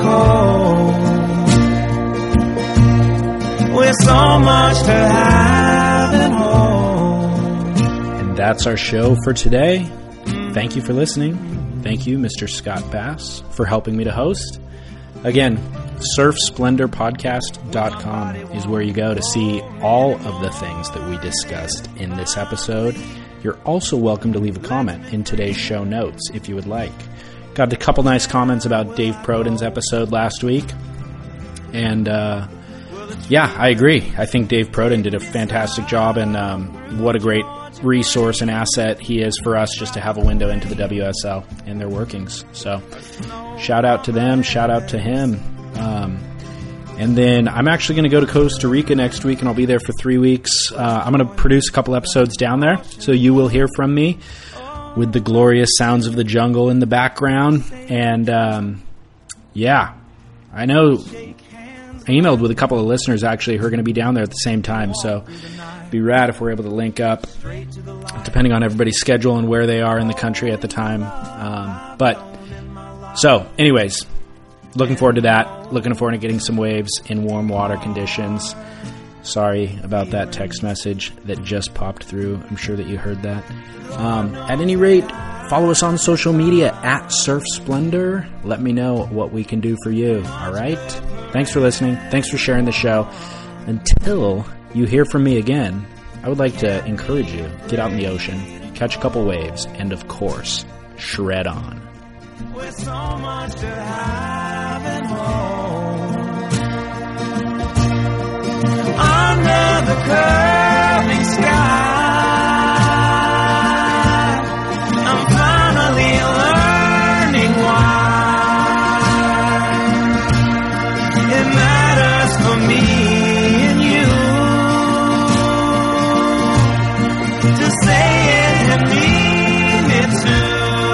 cold. With so much to have and hold. And that's our show for today. Thank you for listening. Thank you, Mr. Scott Bass, for helping me to host. Again, surfsplendorpodcast.com is where you go to see all of the things that we discussed in this episode. You're also welcome to leave a comment in today's show notes if you would like. Got a couple nice comments about Dave Proden's episode last week. And, yeah, I agree. I think Dave Proden did a fantastic job, and what a great resource and asset he is for us just to have a window into the WSL and their workings. So shout out to them, shout out to him. And then I'm actually going to go to Costa Rica next week, and I'll be there for 3 weeks. I'm going to produce a couple episodes down there, so you will hear from me with the glorious sounds of the jungle in the background. And yeah, I know I emailed with a couple of listeners actually who are going to be down there at the same time, so it'd be rad if we're able to link up, depending on everybody's schedule and where they are in the country at the time. So anyways, looking forward to that. Looking forward to getting some waves in warm water conditions. Sorry about that text message that just popped through. I'm sure that you heard that. At any rate, follow us on social media at Surf Splendor. Let me know what we can do for you. All right? Thanks for listening. Thanks for sharing the show. Until you hear from me again, I would like to encourage you, get out in the ocean, catch a couple waves, and of course, shred on. With so much to have and hold. Under the curving sky, I'm finally learning why it matters for me and you to say it and mean it too.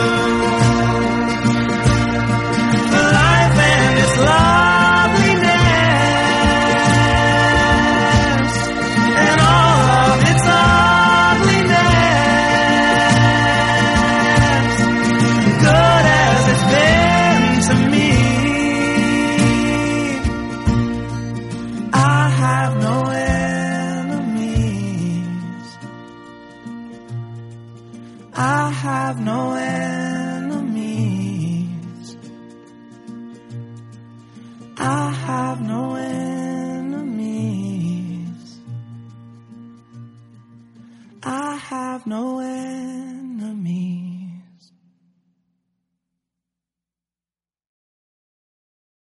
Life and its loveliness and all of its ugliness, good as it's been to me. I have no enemies. I have no enemies. I have no enemies. I have no enemies.